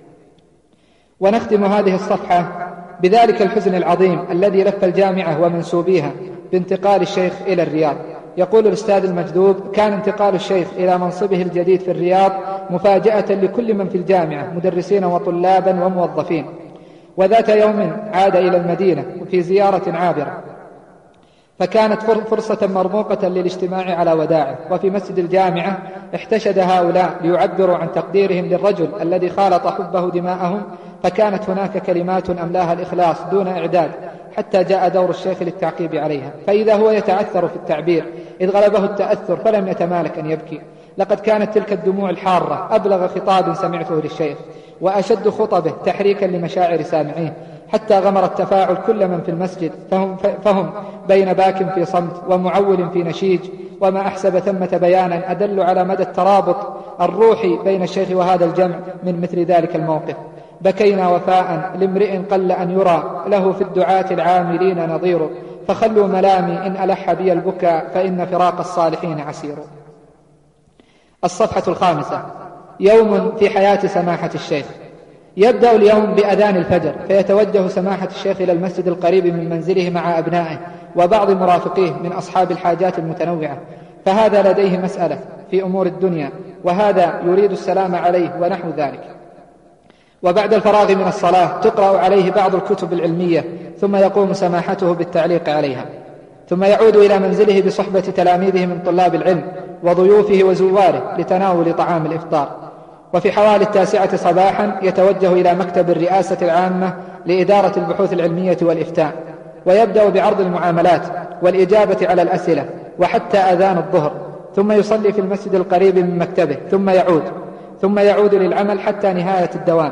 ونختم هذه الصفحة بذلك الحزن العظيم الذي لف الجامعة ومنسوبيها بانتقال الشيخ إلى الرياض. يقول الأستاذ المجذوب: كان انتقال الشيخ إلى منصبه الجديد في الرياض مفاجأة لكل من في الجامعة مدرسين وطلابا وموظفين، وذات يوم عاد إلى المدينة في زيارة عابرة، فكانت فرصة مرموقة للاجتماع على وداعه. وفي مسجد الجامعة احتشد هؤلاء ليعبروا عن تقديرهم للرجل الذي خالط حبه دماءهم، فكانت هناك كلمات أملاها الإخلاص دون إعداد، حتى جاء دور الشيخ للتعقيب عليها، فإذا هو يتعثر في التعبير إذ غلبه التأثر فلم يتمالك أن يبكي. لقد كانت تلك الدموع الحارة أبلغ خطاب سمعته للشيخ وأشد خطبه تحريكا لمشاعر سامعيه، حتى غمر التفاعل كل من في المسجد، فهم, فهم بين باك في صمت ومعول في نشيج. وما أحسب ثمة بيانا أدل على مدى الترابط الروحي بين الشيخ وهذا الجمع من مثل ذلك الموقف. بكينا وفاء لامرئ قل أن يرى له في الدعاة العاملين نظير، فخلوا ملامي إن ألح بي البكاء فإن فراق الصالحين عسير. الصفحة الخامسة: يوم في حياة سماحة الشيخ. يبدأ اليوم بأذان الفجر، فيتوجه سماحة الشيخ إلى المسجد القريب من منزله مع أبنائه وبعض مرافقيه من أصحاب الحاجات المتنوعة، فهذا لديه مسألة في أمور الدنيا، وهذا يريد السلام عليه ونحو ذلك. وبعد الفراغ من الصلاة تقرأ عليه بعض الكتب العلمية، ثم يقوم سماحته بالتعليق عليها، ثم يعود إلى منزله بصحبة تلاميذه من طلاب العلم وضيوفه وزواره لتناول طعام الإفطار. وفي حوالي التاسعة صباحا يتوجه إلى مكتب الرئاسة العامة لإدارة البحوث العلمية والإفتاء، ويبدأ بعرض المعاملات والإجابة على الأسئلة وحتى أذان الظهر، ثم يصلي في المسجد القريب من مكتبه، ثم يعود ثم يعود للعمل حتى نهاية الدوام،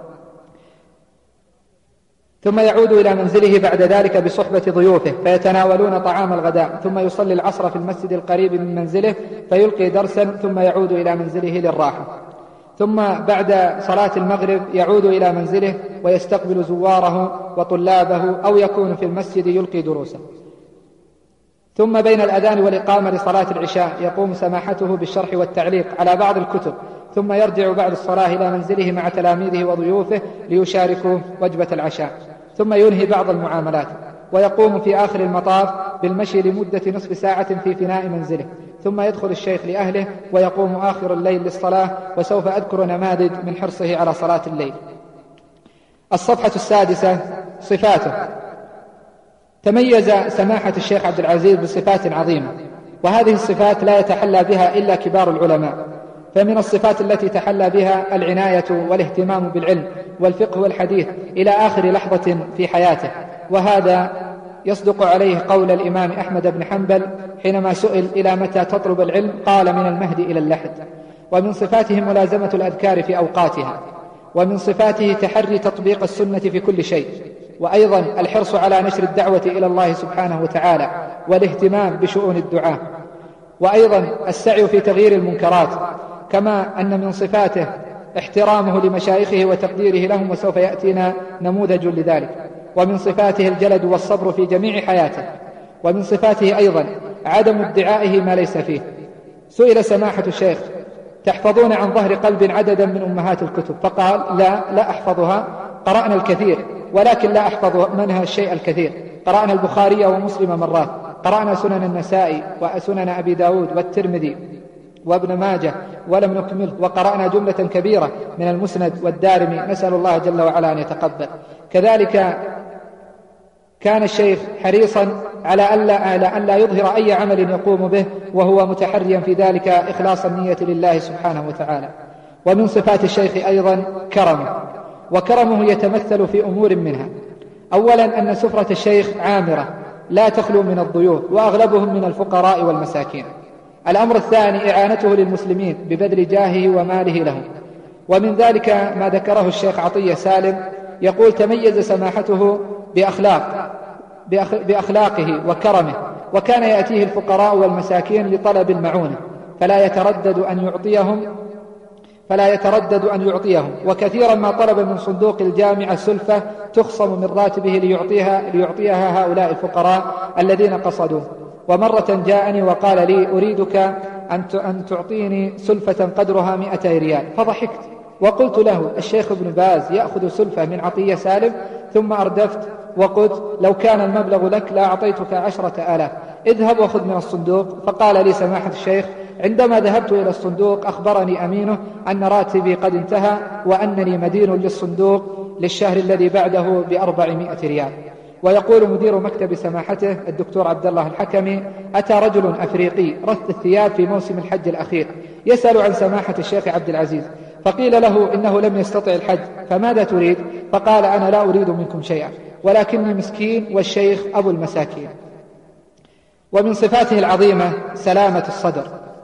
ثم يعود إلى منزله بعد ذلك بصحبة ضيوفه فيتناولون طعام الغداء، ثم يصلي العصر في المسجد القريب من منزله فيلقي درسا، ثم يعود إلى منزله للراحة. ثم بعد صلاة المغرب يعود إلى منزله ويستقبل زواره وطلابه، أو يكون في المسجد يلقي دروسه. ثم بين الأذان والإقامة لصلاة العشاء يقوم سماحته بالشرح والتعليق على بعض الكتب، ثم يرجع بعد الصلاة إلى منزله مع تلاميذه وضيوفه ليشاركوا وجبة العشاء، ثم ينهي بعض المعاملات، ويقوم في آخر المطاف بالمشي لمدة نصف ساعة في فناء منزله، ثم يدخل الشيخ لأهله ويقوم آخر الليل للصلاة، وسوف أذكر نماذج من حرصه على صلاة الليل. الصفحة السادسة: صفاته. تميز سماحة الشيخ عبد العزيز بصفات عظيمة، وهذه الصفات لا يتحلى بها إلا كبار العلماء. فمن الصفات التي تحلى بها العناية والاهتمام بالعلم والفقه والحديث إلى آخر لحظة في حياته، وهذا يصدق عليه قول الإمام أحمد بن حنبل حينما سئل إلى متى تطلب العلم قال: من المهد إلى اللحد. ومن صفاته ملازمة الأذكار في أوقاتها، ومن صفاته تحري تطبيق السنة في كل شيء، وأيضا الحرص على نشر الدعوة إلى الله سبحانه وتعالى والاهتمام بشؤون الدعاء، وأيضا السعي في تغيير المنكرات، كما أن من صفاته احترامه لمشايخه وتقديره لهم، وسوف يأتينا نموذج لذلك. ومن صفاته الجلد والصبر في جميع حياته. ومن صفاته أيضا عدم ادعائه ما ليس فيه. سئل سماحة الشيخ: تحفظون عن ظهر قلب عددا من أمهات الكتب؟ فقال: لا لا أحفظها، قرأنا الكثير ولكن لا أحفظ منها الشيء الكثير. قرأنا البخاري ومسلم مرات، قرأنا سنن النسائي وسنن أبي داود والترمذي وابن ماجه ولم نكمل، وقرأنا جملة كبيرة من المسند والدارمي، نسأل الله جل وعلا أن يتقبل. كذلك كان الشيخ حريصا على ألا, ألا, ألا يظهر أي عمل يقوم به، وهو متحريا في ذلك إخلاص النية لله سبحانه وتعالى. ومن صفات الشيخ أيضا كرمه، وكرمه يتمثل في أمور منها: أولا أن سفرة الشيخ عامرة لا تخلو من الضيوف، وأغلبهم من الفقراء والمساكين. الأمر الثاني إعانته للمسلمين ببذل جاهه وماله لهم. ومن ذلك ما ذكره الشيخ عطية سالم، يقول: تميز سماحته بأخلاق بأخلاقه وكرمه، وكان يأتيه الفقراء والمساكين لطلب المعونة فلا يتردد أن يعطيهم فلا يتردد أن يعطيهم وكثيرا ما طلب من صندوق الجامعة سلفة تخصم من راتبه ليعطيها, ليعطيها هؤلاء الفقراء الذين قصدوه. ومرة جاءني وقال لي: أريدك أن تعطيني سلفة قدرها مئتي ريال، فضحكت وقلت له: الشيخ ابن باز يأخذ سلفة من عطية سالم؟ ثم أردفت وقلت: لو كان المبلغ لك لا أعطيتك عشرة آلاف، اذهب وخذ من الصندوق. فقال لي سماحة الشيخ: عندما ذهبت إلى الصندوق أخبرني أمينه أن راتبي قد انتهى وأنني مدين للصندوق للشهر الذي بعده بأربعمائة ريال. ويقول مدير مكتب سماحته الدكتور عبد الله الحكمي: أتى رجل أفريقي رث الثياب في موسم الحج الأخير يسأل عن سماحة الشيخ عبد العزيز، فقيل له إنه لم يستطع الحج، فماذا تريد؟ فقال: أنا لا أريد منكم شيئا، ولكني مسكين والشيخ أبو المساكين. ومن صفاته العظيمة سلامة الصدر،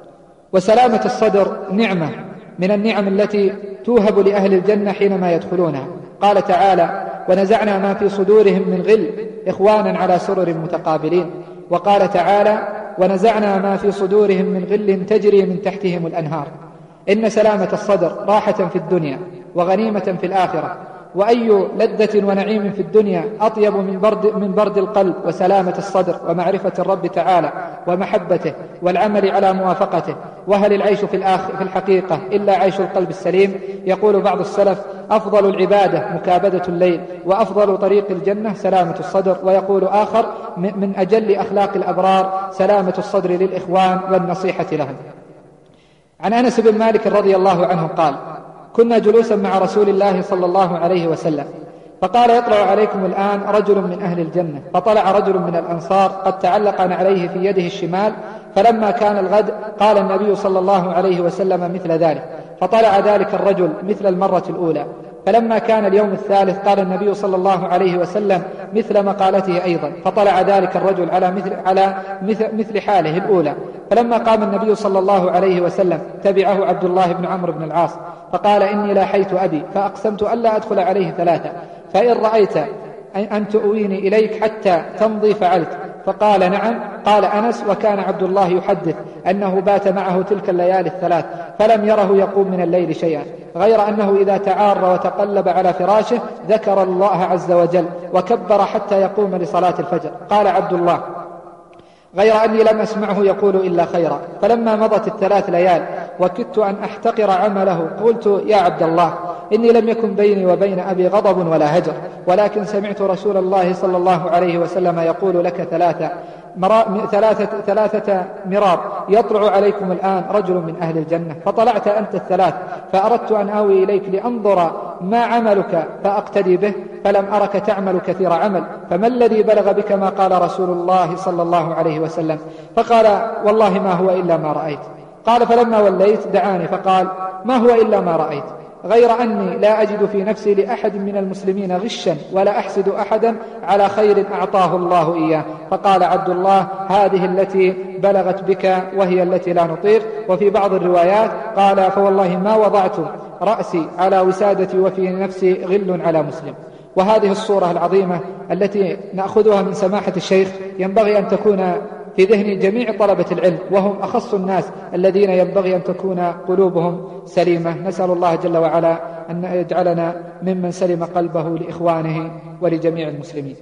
وسلامة الصدر نعمة من النعم التي توهب لأهل الجنة حينما يدخلونها. قال تعالى: ونزعنا ما في صدورهم من غل إخوانا على سرر متقابلين. وقال تعالى: ونزعنا ما في صدورهم من غل تجري من تحتهم الأنهار. إن سلامة الصدر راحة في الدنيا وغنيمة في الآخرة، وأي لذة ونعيم في الدنيا أطيب من برد, من برد القلب وسلامة الصدر ومعرفة الرب تعالى ومحبته والعمل على موافقته. وهل العيش في, الآخر في الحقيقة إلا عيش القلب السليم؟ يقول بعض السلف: أفضل العبادة مكابدة الليل، وأفضل طريق الجنة سلامة الصدر. ويقول آخر: من أجل أخلاق الأبرار سلامة الصدر للإخوان والنصيحة لهم. عن أنس بن مالك رضي الله عنه قال: كنا جلوسا مع رسول الله صلى الله عليه وسلم، فقال: يطلع عليكم الآن رجل من أهل الجنة. فطلع رجل من الأنصار قد تعلق عليه في يده الشمال، فلما كان الغد قال النبي صلى الله عليه وسلم مثل ذلك، فطلع ذلك الرجل مثل المرة الأولى. فلما كان اليوم الثالث قال النبي صلى الله عليه وسلم مثل مقالته أيضا، فطلع ذلك الرجل على مثل, على مثل, مثل حاله الأولى. فلما قام النبي صلى الله عليه وسلم تبعه عبد الله بن عمرو بن العاص، فقال: إني لاحيت أبي فأقسمت ألا أدخل عليه ثلاثة، فإن رأيت أن تؤويني إليك حتى تمضي فعلت. فقال: نعم. قال أنس: وكان عبد الله يحدث أنه بات معه تلك الليالي الثلاث فلم يره يقوم من الليل شيئا، غير أنه إذا تعار وتقلب على فراشه ذكر الله عز وجل وكبر حتى يقوم لصلاة الفجر. قال عبد الله: غير أني لم أسمعه يقول إلا خيرا. فلما مضت الثلاث ليال وكدت أن أحتقر عمله قلت: يا عبد الله، إني لم يكن بيني وبين أبي غضب ولا هجر، ولكن سمعت رسول الله صلى الله عليه وسلم يقول لك ثلاثة مرا... ثلاثة... ثلاثة مرار: يطلع عليكم الآن رجل من أهل الجنة. فطلعت أنت الثلاث، فأردت أن آوي إليك لأنظر ما عملك فأقتدي به، فلم أرك تعمل كثير عمل، فما الذي بلغ بك ما قال رسول الله صلى الله عليه وسلم؟ فقال: والله ما هو إلا ما رأيت. قال: فلما وليت دعاني فقال: ما هو إلا ما رأيت، غير أني لا أجد في نفسي لأحد من المسلمين غشا ولا أحسد أحدا على خير أعطاه الله إياه. فقال عبد الله: هذه التي بلغت بك وهي التي لا نطيق. وفي بعض الروايات قال: فوالله ما وضعت رأسي على وسادتي وفي نفسي غل على مسلم. وهذه الصورة العظيمة التي نأخذها من سماحة الشيخ ينبغي أن تكون في ذهن جميع طلبة العلم، وهم أخص الناس الذين ينبغي أن تكون قلوبهم سليمة. نسأل الله جل وعلا أن يجعلنا ممن سلم قلبه لإخوانه ولجميع المسلمين.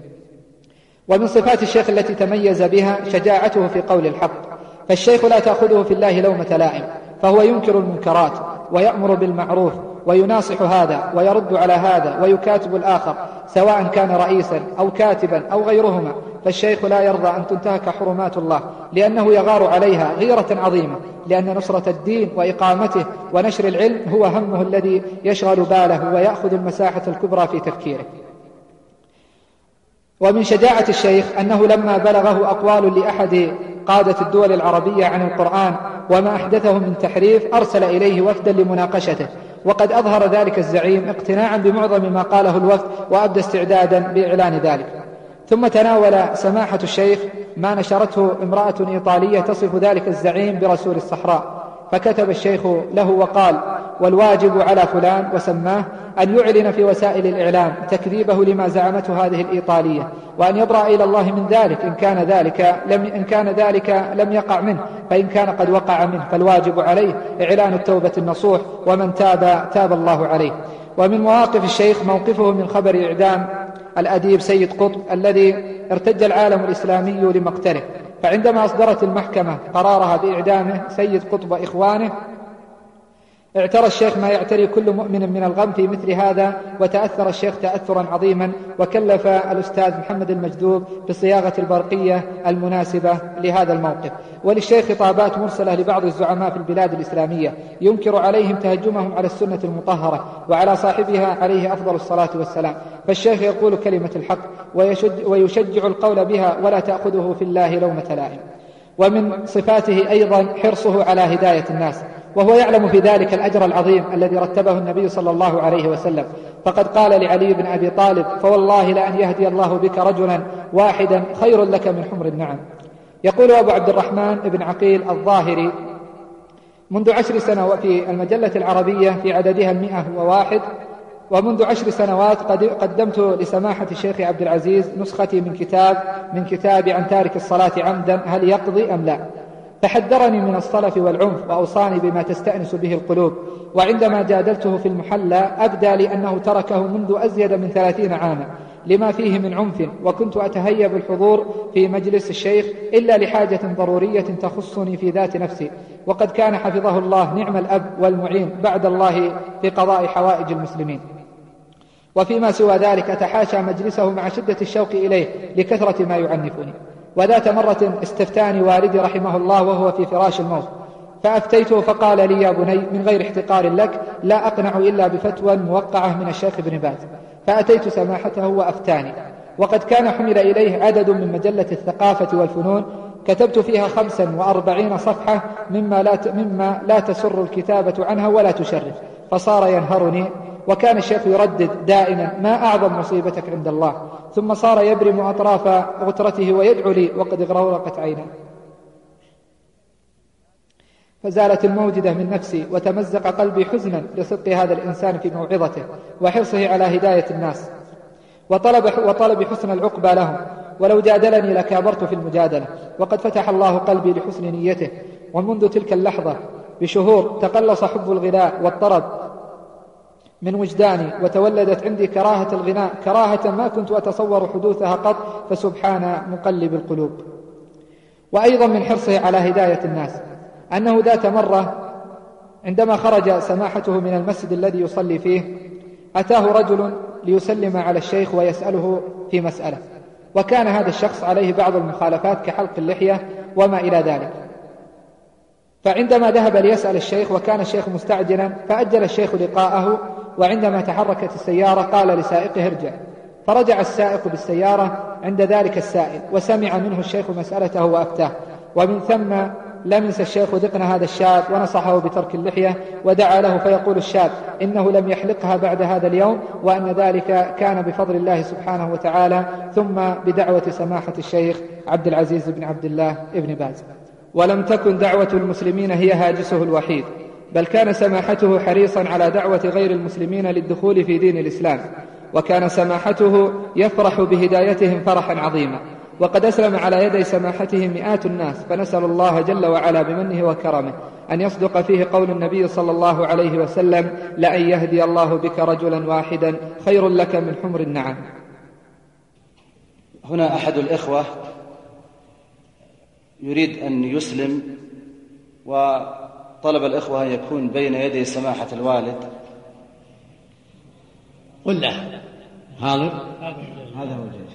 ومن صفات الشيخ التي تميز بها شجاعته في قول الحق، فالشيخ لا تأخذه في الله لومة لائم، فهو ينكر المنكرات ويأمر بالمعروف ويناصح هذا ويرد على هذا ويكاتب الآخر، سواء كان رئيسا أو كاتبا أو غيرهما. فالشيخ لا يرضى أن تنتهك حرمات الله، لأنه يغار عليها غيرة عظيمة، لأن نصرة الدين وإقامته ونشر العلم هو همه الذي يشغل باله ويأخذ المساحة الكبرى في تفكيره. ومن شجاعة الشيخ أنه لما بلغه أقوال لأحد قادة الدول العربية عن القرآن وما أحدثه من تحريف أرسل إليه وفدا لمناقشته، وقد أظهر ذلك الزعيم اقتناعا بمعظم ما قاله الوفد وأبدى استعدادا بإعلان ذلك. ثم تناول سماحة الشيخ ما نشرته امرأة إيطالية تصف ذلك الزعيم برسول الصحراء، فكتب الشيخ له وقال: والواجب على فلان، وسماه، أن يعلن في وسائل الإعلام تكذيبه لما زعمته هذه الإيطالية، وأن يبرأ إلى الله من ذلك إن كان ذلك لم, إن كان ذلك لم يقع منه، فإن كان قد وقع منه فالواجب عليه إعلان التوبة النصوح، ومن تاب تاب الله عليه. ومن مواقف الشيخ موقفه من خبر إعدام الأديب سيد قطب الذي ارتج العالم الإسلامي لمقتله، فعندما أصدرت المحكمة قرارها بإعدامه سيد قطب وإخوانه اعترى الشيخ ما يعتري كل مؤمن من الغم في مثل هذا، وتأثر الشيخ تأثرا عظيما، وكلف الأستاذ محمد المجذوب بصياغة البرقية المناسبة لهذا الموقف. وللشيخ خطابات مرسلة لبعض الزعماء في البلاد الإسلامية ينكر عليهم تهجمهم على السنة المطهرة وعلى صاحبها عليه أفضل الصلاة والسلام، فالشيخ يقول كلمة الحق ويشجع القول بها ولا تأخذه في الله لومة لائم. ومن صفاته أيضا حرصه على هداية الناس، وهو يعلم في ذلك الأجر العظيم الذي رتبه النبي صلى الله عليه وسلم، فقد قال لعلي بن أبي طالب: فوالله لأن يهدي الله بك رجلا واحدا خير لك من حمر النعم. يقول أبو عبد الرحمن بن عقيل الظاهري: منذ عشر سنوات في المجلة العربية في عددها المئة وواحد، ومنذ عشر سنوات قدمت لسماحة الشيخ عبد العزيز نسختي من كتاب من كتاب عن تارك الصلاة عمدا هل يقضي أم لا، فحذرني من الصلف والعنف وأوصاني بما تستأنس به القلوب. وعندما جادلته في المحلى أبدى لي أنه تركه منذ أزيد من ثلاثين عاما لما فيه من عنف، وكنت أتهيب الحضور في مجلس الشيخ إلا لحاجة ضرورية تخصني في ذات نفسي، وقد كان حفظه الله نعم الأب والمعين بعد الله في قضاء حوائج المسلمين. وفيما سوى ذلك أتحاشى مجلسه مع شدة الشوق إليه لكثرة ما يعنفني. وذات مرة استفتاني والدي رحمه الله وهو في فراش الموت، فأفتيته فقال لي: يا بني، من غير احتقار لك، لا أقنع إلا بفتوى موقعة من الشيخ ابن باز. فأتيت سماحته وأفتاني، وقد كان حمل إليه عدد من مجلة الثقافة والفنون كتبت فيها خمسا وأربعين صفحة مما لا, مما لا تسر الكتابة عنها ولا تشرف، فصار ينهرني. وكان الشيخ يردد دائما: ما أعظم مصيبتك عند الله، ثم صار يبرم أطراف غترته ويدعو لي وقد اغرقت عينه. فزالت الموجدة من نفسي وتمزق قلبي حزنا لصدق هذا الإنسان في موعظته وحرصه على هداية الناس وطلب, وطلب حسن العقبى لهم، ولو جادلني لكابرت في المجادلة. وقد فتح الله قلبي لحسن نيته، ومنذ تلك اللحظة بشهور تقلص حب الغناء والطرب من وجداني، وتولدت عندي كراهة الغناء، كراهة ما كنت أتصور حدوثها قط، فسبحان مقلب القلوب. وأيضا من حرصه على هداية الناس أنه ذات مرة عندما خرج سماحته من المسجد الذي يصلي فيه أتاه رجل ليسلم على الشيخ ويسأله في مسألة، وكان هذا الشخص عليه بعض المخالفات كحلق اللحية وما إلى ذلك. فعندما ذهب ليسأل الشيخ وكان الشيخ مستعجلا فأجل الشيخ لقاءه، وعندما تحركت السيارة قال لسائقه: ارجع. فرجع السائق بالسيارة عند ذلك السائل، وسمع منه الشيخ مسألته وأفتاه. ومن ثم لمس الشيخ ذقن هذا الشاب ونصحه بترك اللحية، ودعا له، فيقول الشاب إنه لم يحلقها بعد هذا اليوم، وأن ذلك كان بفضل الله سبحانه وتعالى، ثم بدعوة سماحة الشيخ عبد العزيز بن عبد الله ابن باز. ولم تكن دعوة المسلمين هي هاجسه الوحيد، بل كان سماحته حريصا على دعوة غير المسلمين للدخول في دين الإسلام، وكان سماحته يفرح بهدايتهم فرحا عظيما. وقد أسلم على يدي سماحته مئات الناس، فنسأل الله جل وعلا بمنه وكرمه أن يصدق فيه قول النبي صلى الله عليه وسلم: لأن يهدي الله بك رجلا واحدا خير لك من حمر النعم. هنا أحد الإخوة يريد أن يسلم، وطلب الإخوة أن يكون بين يدي سماحة الوالد. قل له حاضر. هذا هو الجيش.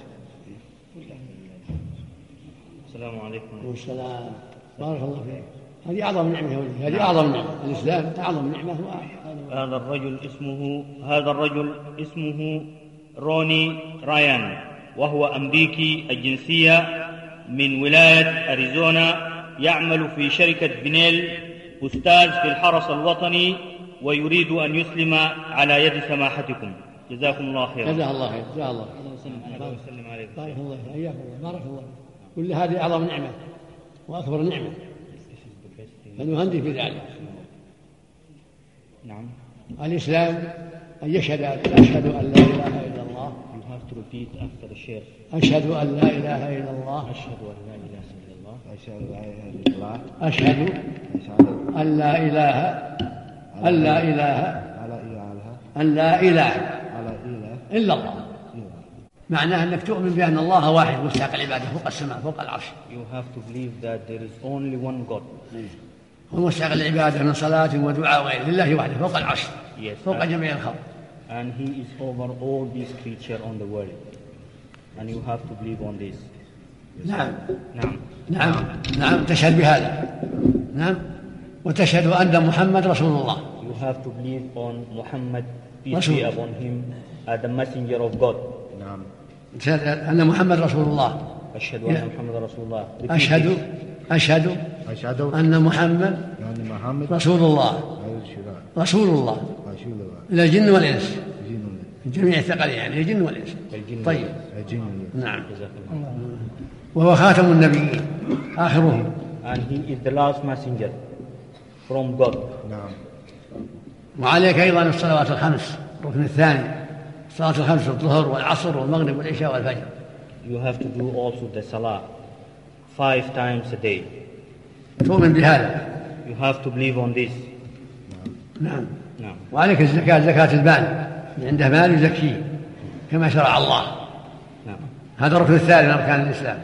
السلام عليكم. والسلام. بارك الله فيك. هذه أعظم نعمة يا ولدي، هذه أعظم نعمة. الإسلام أعظم نعمة. هو هذا الرجل اسمه هذا الرجل اسمه روني رايان، وهو أمريكي الجنسية من ولاية أريزونا، يعمل في شركة بنيل، أستاذ في الحرس الوطني، ويريد أن يسلم على يد سماحتكم. جزاكم الله خيرا. جزاه الله خير. جزاه الله وسلم عليكم. بارك الله فيك. إياكم الله. بارك الله. كل هذه أعظم نعمة وأكبر نعمة، فنهندي في ذلك. نعم. الإسلام أن يشهد أشهد أن لا إله إلا الله. You have to repeat after the Sheikh. أشهد أن لا إله إلا الله. أشهد أن لا إله إلا الله. أشهد أن لا إله إلا الله. أشهد أن لا إله أن لا إله أن لا إله إلا الله. معناه أنك تؤمن بأن الله واحد مستحق العبادة فوق السماء فوق العرش. You have to believe that there is only one God ومستحق العبادة من صلاة ودعاء وغيره لله وحده فوق العرش Yes, فوق and, جميع الخلق. and he is over all these creatures on the world. And you have to believe on this. نعم نعم نعم نعم تشهد بهذا. نعم وتشهد أن محمد رسول الله. You have to believe on Muhammad, peace be upon him, as the messenger of God. نعم تشهد أن محمد رسول الله. أشهد أن محمد رسول الله. أشهد أشهد أشهد أن محمد أن محمد رسول الله رسول الله إلى الجن والإنس جميع الثقل يعني الجن والإنس. طيب نعم وهو خاتم النبيين آخرهم. And he is the last messenger from God. نعم. وعليك أيضا الصلوات الخمس الركن الثاني الصلاة الخمس الظهر والعصر والمغرب والعشاء والفجر. You have to do also the salah five times a day. تؤمن بهذا. You have to believe on this. نعم. نعم. وعليك الزكاة زكاة المال من عنده مال يزكيه كما شرع الله. نعم. هذا الركن الثاني من أركان الإسلام.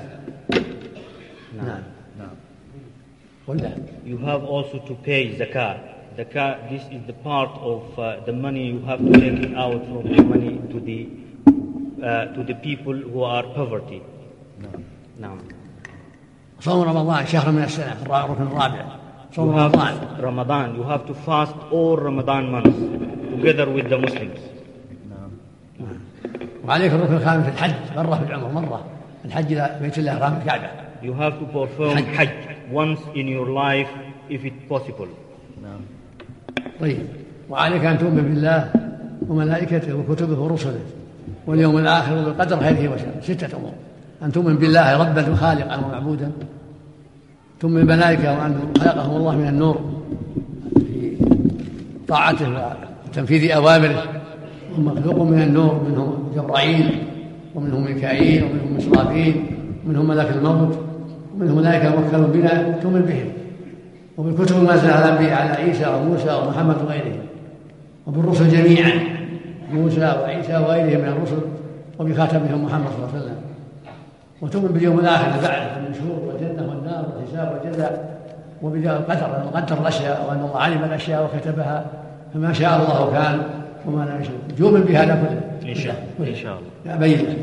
نعم. نعم. نعم. قلنا. You have also to pay zakat. Zakat, this is the part of uh, the money you have to take it out from the money to the uh, to the people who are poverty. نعم. نعم. صوم رمضان شهر من السنة الركن الرابع. صوم رمضان. Ramadan, you have to fast all Ramadan months together with the Muslims. نعم. وعليك الركن الخامس الحج مرة في العمر مرة الحج إلى بيت الله حرام الكعبة. You have to perform Hajj once in your life if it's possible. نعم. طيب وعليك أن تؤمن بالله وملائكته وكتبه ورسله واليوم الآخر والقدر خيره وشره. ستة أمور: أن تؤمن بالله ربا وخالقا ومعبودا، تؤمن بالملائكة وأنه خلقهم الله من النور في طاعته وتنفيذ أوامره، هم مخلوق من النور، منهم جبرائيل ومنهم ميكائيل ومنهم إسرافيل ومنهم ملك الموت ومنهم ملائكة موكلون بنا تؤمن بهم، وبالكتب المنزلة على الأنبياء على عيسى وموسى ومحمد وغيرهم، وبالرسل جميعا موسى وعيسى وغيرهم من الرسل، وبخاتمهم محمد صلى الله عليه وسلم، وتؤمن باليوم الآخر بعد النشور والجنة والنار والحساب والجزاء، وبالقدر أن قدر الأشياء وأن الله علم الأشياء وكتبها، فما شاء الله كان وما لا يشاء. تؤمن بهذا كله إن شاء الله. إن شاء الله. بين.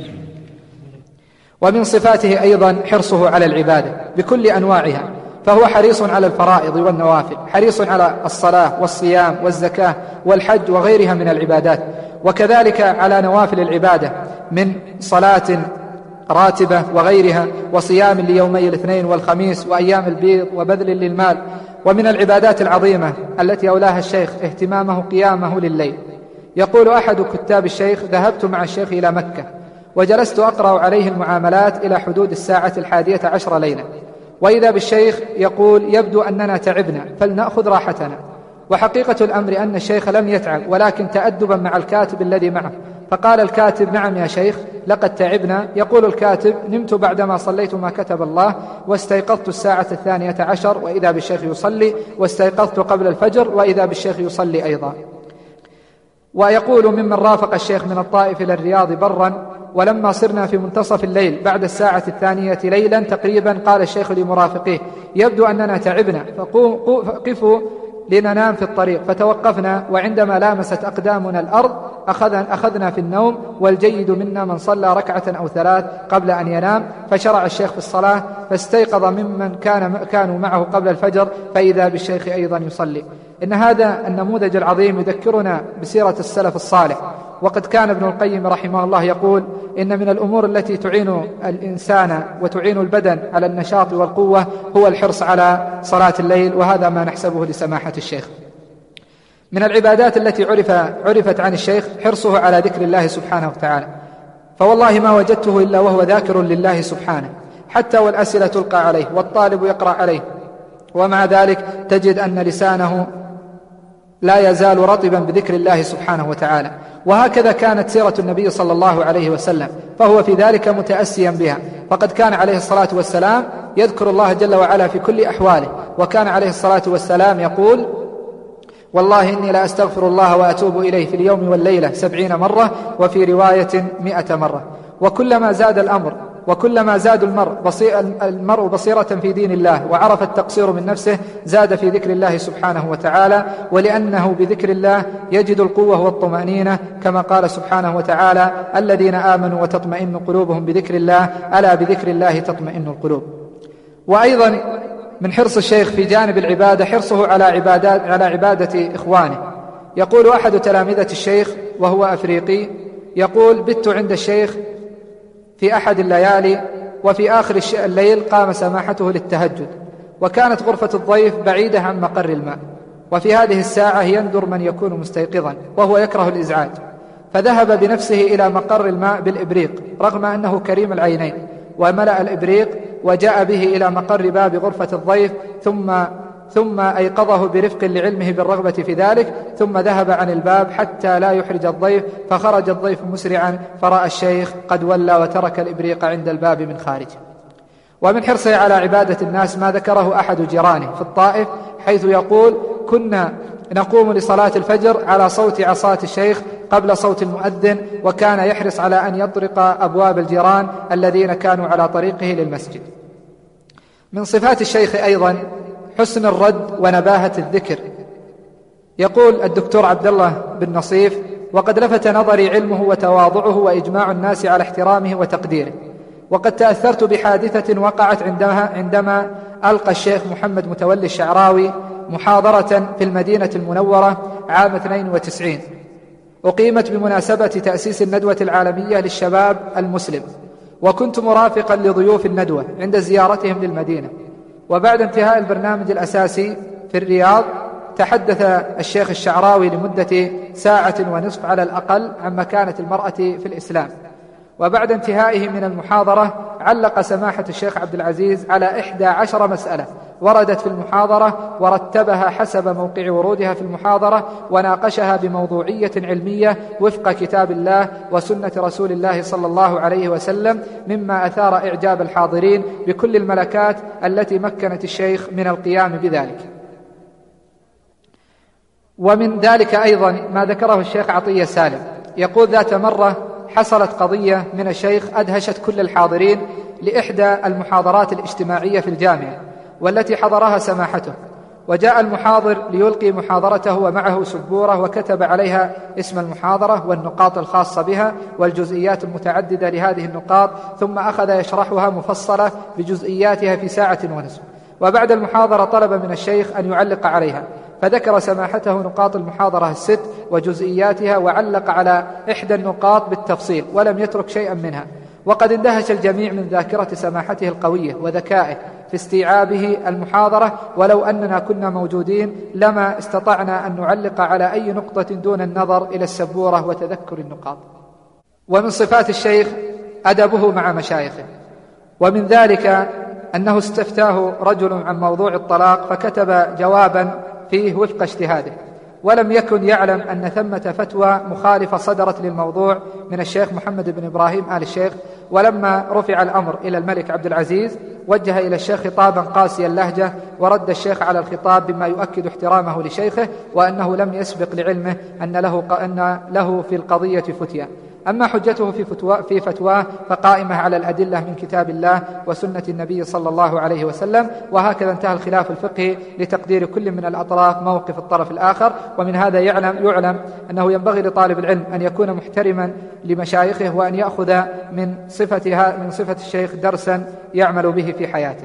ومن صفاته أيضا حرصه على العبادة بكل أنواعها، فهو حريص على الفرائض والنوافل، حريص على الصلاة والصيام والزكاة والحج وغيرها من العبادات، وكذلك على نوافل العبادة من صلاة راتبة وغيرها، وصيام ليومي الاثنين والخميس وأيام البيض وبذل للمال. ومن العبادات العظيمة التي أولاها الشيخ اهتمامه قيامه لليل. يقول أحد كتاب الشيخ: ذهبت مع الشيخ إلى مكة وجلست أقرأ عليه المعاملات إلى حدود الساعة الحادية عشر ليلة، وإذا بالشيخ يقول: يبدو أننا تعبنا فلنأخذ راحتنا. وحقيقة الأمر أن الشيخ لم يتعب، ولكن تأدبا مع الكاتب الذي معه، فقال الكاتب: نعم يا شيخ لقد تعبنا. يقول الكاتب: نمت بعدما صليت ما كتب الله، واستيقظت الساعة الثانية عشر وإذا بالشيخ يصلي، واستيقظت قبل الفجر وإذا بالشيخ يصلي أيضا. ويقول: ممن رافق الشيخ من الطائف إلى الرياض برا، ولما صرنا في منتصف الليل بعد الساعة الثانية ليلا تقريبا قال الشيخ لمرافقيه: يبدو أننا تعبنا فقفوا لننام في الطريق، فتوقفنا، وعندما لامست أقدامنا الأرض أخذنا في النوم، والجيد منا من صلى ركعة أو ثلاث قبل أن ينام، فشرع الشيخ في الصلاة، فاستيقظ ممن كان كانوا معه قبل الفجر فإذا بالشيخ أيضا يصلي. إن هذا النموذج العظيم يذكرنا بسيرة السلف الصالح. وقد كان ابن القيم رحمه الله يقول: إن من الأمور التي تعين الإنسان وتعين البدن على النشاط والقوة هو الحرص على صلاة الليل، وهذا ما نحسبه لسماحة الشيخ. من العبادات التي عرف عرفت عن الشيخ حرصه على ذكر الله سبحانه وتعالى، فوالله ما وجدته إلا وهو ذاكر لله سبحانه، حتى والأسئلة تلقى عليه والطالب يقرأ عليه، ومع ذلك تجد أن لسانه لا يزال رطبا بذكر الله سبحانه وتعالى. وهكذا كانت سيرة النبي صلى الله عليه وسلم، فهو في ذلك متأسيا بها، فقد كان عليه الصلاة والسلام يذكر الله جل وعلا في كل أحواله، وكان عليه الصلاة والسلام يقول: والله إني لا أستغفر الله وأتوب إليه في اليوم والليلة سبعين مرة، وفي رواية مئة مرة. وكلما زاد الأمر وكلما زاد المرء, بصير المرء بصيرة في دين الله وعرف التقصير من نفسه زاد في ذكر الله سبحانه وتعالى، ولأنه بذكر الله يجد القوة والطمأنينة، كما قال سبحانه وتعالى: الذين آمنوا وتطمئن قلوبهم بذكر الله ألا بذكر الله تطمئن القلوب. وأيضا من حرص الشيخ في جانب العبادة حرصه على عبادات على عبادة إخوانه. يقول أحد تلامذة الشيخ وهو أفريقي، يقول: بت عند الشيخ في أحد الليالي، وفي آخر الليل قام سماحته للتهجد، وكانت غرفة الضيف بعيدة عن مقر الماء، وفي هذه الساعة يندر من يكون مستيقظا وهو يكره الإزعاج، فذهب بنفسه إلى مقر الماء بالإبريق رغم أنه كريم العينين، وملأ الإبريق وجاء به إلى مقر باب غرفة الضيف، ثم ثم أيقظه برفق لعلمه بالرغبة في ذلك، ثم ذهب عن الباب حتى لا يحرج الضيف، فخرج الضيف مسرعا فرأى الشيخ قد ولى وترك الإبريق عند الباب من خارج. ومن حرصه على عبادة الناس ما ذكره أحد جيرانه في الطائف، حيث يقول: كنا نقوم لصلاة الفجر على صوت عصاة الشيخ قبل صوت المؤذن، وكان يحرص على أن يطرق أبواب الجيران الذين كانوا على طريقه للمسجد. من صفات الشيخ أيضا حسن الرد ونباهة الذكر. يقول الدكتور عبد الله بن نصيف: وقد لفت نظري علمه وتواضعه وإجماع الناس على احترامه وتقديره، وقد تأثرت بحادثة وقعت عندما, عندما ألقى الشيخ محمد متولي الشعراوي محاضرة في المدينة المنورة عام اثنين وتسعين، أقيمت بمناسبة تأسيس الندوة العالمية للشباب المسلم، وكنت مرافقا لضيوف الندوة عند زيارتهم للمدينة. وبعد انتهاء البرنامج الأساسي في الرياض تحدث الشيخ الشعراوي لمدة ساعة ونصف على الأقل عن مكانة المرأة في الإسلام. وبعد انتهائه من المحاضرة علق سماحة الشيخ عبد العزيز على إحدى عشر مسألة وردت في المحاضرة، ورتبها حسب موقع ورودها في المحاضرة، وناقشها بموضوعية علمية وفق كتاب الله وسنة رسول الله صلى الله عليه وسلم، مما أثار إعجاب الحاضرين بكل الملكات التي مكنت الشيخ من القيام بذلك. ومن ذلك أيضا ما ذكره الشيخ عطية سالم، يقول: ذات مرة حصلت قضية من الشيخ أدهشت كل الحاضرين لإحدى المحاضرات الاجتماعية في الجامعة والتي حضرها سماحته، وجاء المحاضر ليلقي محاضرته ومعه سبورة وكتب عليها اسم المحاضرة والنقاط الخاصة بها والجزئيات المتعددة لهذه النقاط، ثم أخذ يشرحها مفصلة بجزئياتها في ساعة ونصف. وبعد المحاضرة طلب من الشيخ أن يعلق عليها، فذكر سماحته نقاط المحاضرة الست وجزئياتها، وعلق على إحدى النقاط بالتفصيل ولم يترك شيئا منها. وقد اندهش الجميع من ذاكرة سماحته القوية وذكائه في استيعابه المحاضرة، ولو أننا كنا موجودين لما استطعنا أن نعلق على أي نقطة دون النظر إلى السبورة وتذكر النقاط. ومن صفات الشيخ أدبه مع مشايخه، ومن ذلك أنه استفتاه رجل عن موضوع الطلاق فكتب جوابا فيه وفق اجتهاده، ولم يكن يعلم أن ثمة فتوى مخالفة صدرت للموضوع من الشيخ محمد بن إبراهيم آل الشيخ. ولما رفع الأمر إلى الملك عبد العزيز وجه إلى الشيخ خطابا قاسي اللهجة، ورد الشيخ على الخطاب بما يؤكد احترامه لشيخه وأنه لم يسبق لعلمه أن له, أن له في القضية فتيا. أما حجته في, فتوى في فتواه فقائمة على الأدلة من كتاب الله وسنة النبي صلى الله عليه وسلم. وهكذا انتهى الخلاف الفقهي لتقدير كل من الأطراف موقف الطرف الآخر. ومن هذا يعلم, يعلم أنه ينبغي لطالب العلم أن يكون محترما لمشايخه وأن يأخذ من صفتها من صفة الشيخ درسا يعمل به في حياته.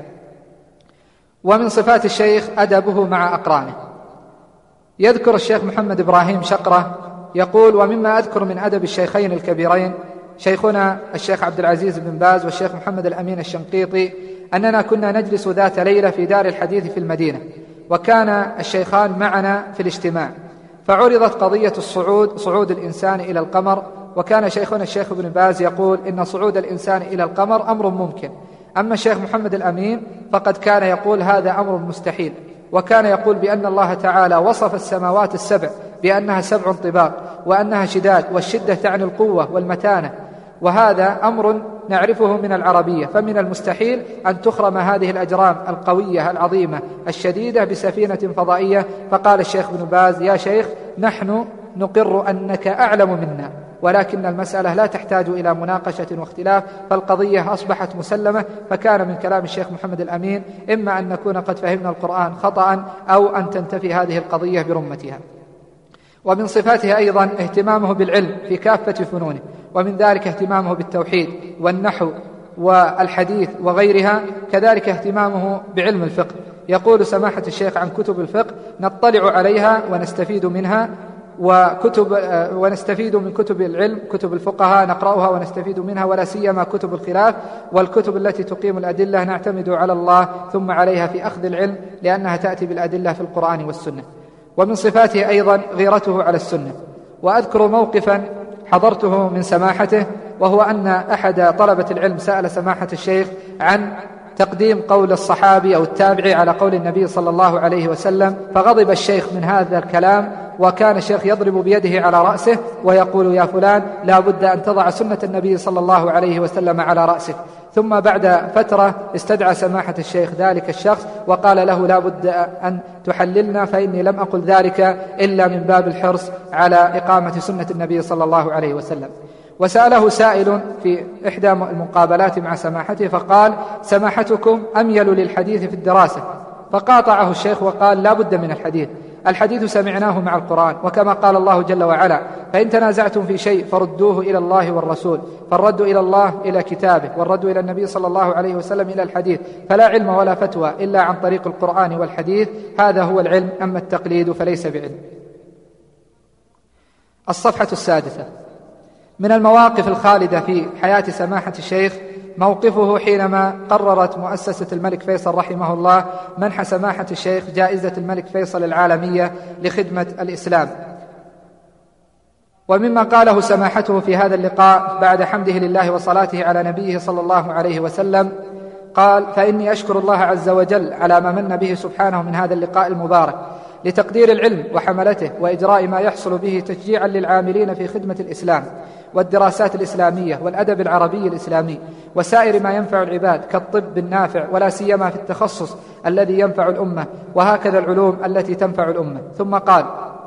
ومن صفات الشيخ أدبه مع أقرانه. يذكر الشيخ محمد إبراهيم شقرة يقول: ومما أذكر من أدب الشيخين الكبيرين شيخنا الشيخ عبد العزيز بن باز والشيخ محمد الأمين الشنقيطي أننا كنا نجلس ذات ليلة في دار الحديث في المدينة، وكان الشيخان معنا في الاجتماع، فعرضت قضية الصعود صعود الإنسان إلى القمر، وكان شيخنا الشيخ ابن باز يقول إن صعود الإنسان إلى القمر أمر ممكن، أما الشيخ محمد الأمين فقد كان يقول هذا أمر مستحيل، وكان يقول بأن الله تعالى وصف السماوات السبع بأنها سبع طباق وأنها شداد، والشدة تعني القوة والمتانة، وهذا أمر نعرفه من العربية، فمن المستحيل أن تخرم هذه الأجرام القوية العظيمة الشديدة بسفينة فضائية. فقال الشيخ ابن باز: يا شيخ، نحن نقر أنك أعلم منا، ولكن المسألة لا تحتاج إلى مناقشة واختلاف، فالقضية أصبحت مسلمة. فكان من كلام الشيخ محمد الأمين إما أن نكون قد فهمنا القرآن خطأ أو أن تنتفي هذه القضية برمتها. ومن صفاته أيضا اهتمامه بالعلم في كافة فنونه، ومن ذلك اهتمامه بالتوحيد والنحو والحديث وغيرها، كذلك اهتمامه بعلم الفقه. يقول سماحة الشيخ عن كتب الفقه: نطلع عليها ونستفيد منها، وكتب ونستفيد من كتب العلم، كتب الفقهاء نقرأها ونستفيد منها، ولا سيما كتب الخلاف والكتب التي تقيم الأدلة نعتمد على الله ثم عليها في أخذ العلم، لأنها تأتي بالأدلة في القرآن والسنة. ومن صفاته أيضا غيرته على السنة. وأذكر موقفا حضرته من سماحته، وهو أن أحد طلبة العلم سأل سماحة الشيخ عن تقديم قول الصحابي أو التابعي على قول النبي صلى الله عليه وسلم، فغضب الشيخ من هذا الكلام، وكان الشيخ يضرب بيده على رأسه ويقول: يا فلان، لا بد أن تضع سنة النبي صلى الله عليه وسلم على رأسك. ثم بعد فترة استدعى سماحة الشيخ ذلك الشخص وقال له: لا بد أن تحللنا، فإني لم أقل ذلك إلا من باب الحرص على إقامة سنة النبي صلى الله عليه وسلم. وسأله سائل في إحدى المقابلات مع سماحته فقال: سماحتكم أميل للحديث في الدراسة؟ فقاطعه الشيخ وقال: لا بد من الحديث، الحديث سمعناه مع القرآن، وكما قال الله جل وعلا: فإن تنازعتم في شيء فردوه إلى الله والرسول، فالرد إلى الله إلى كتابه، والرد إلى النبي صلى الله عليه وسلم إلى الحديث، فلا علم ولا فتوى إلا عن طريق القرآن والحديث، هذا هو العلم، أما التقليد فليس بعلم. الصفحة السادسة. من المواقف الخالدة في حياة سماحة الشيخ موقفه حينما قررت مؤسسة الملك فيصل رحمه الله منح سماحة الشيخ جائزة الملك فيصل العالمية لخدمة الإسلام. ومما قاله سماحته في هذا اللقاء بعد حمده لله وصلاته على نبيه صلى الله عليه وسلم قال: فإني أشكر الله عز وجل على ما من به سبحانه من هذا اللقاء المبارك لتقدير العلم وحملته وإجراء ما يحصل به تشجيعا للعاملين في خدمة الإسلام والدراسات الإسلامية والأدب العربي الإسلامي وسائر ما ينفع العباد كالطب النافع، ولا سيما في التخصص الذي ينفع الأمة، وهكذا العلوم التي تنفع الأمة. ثم قال: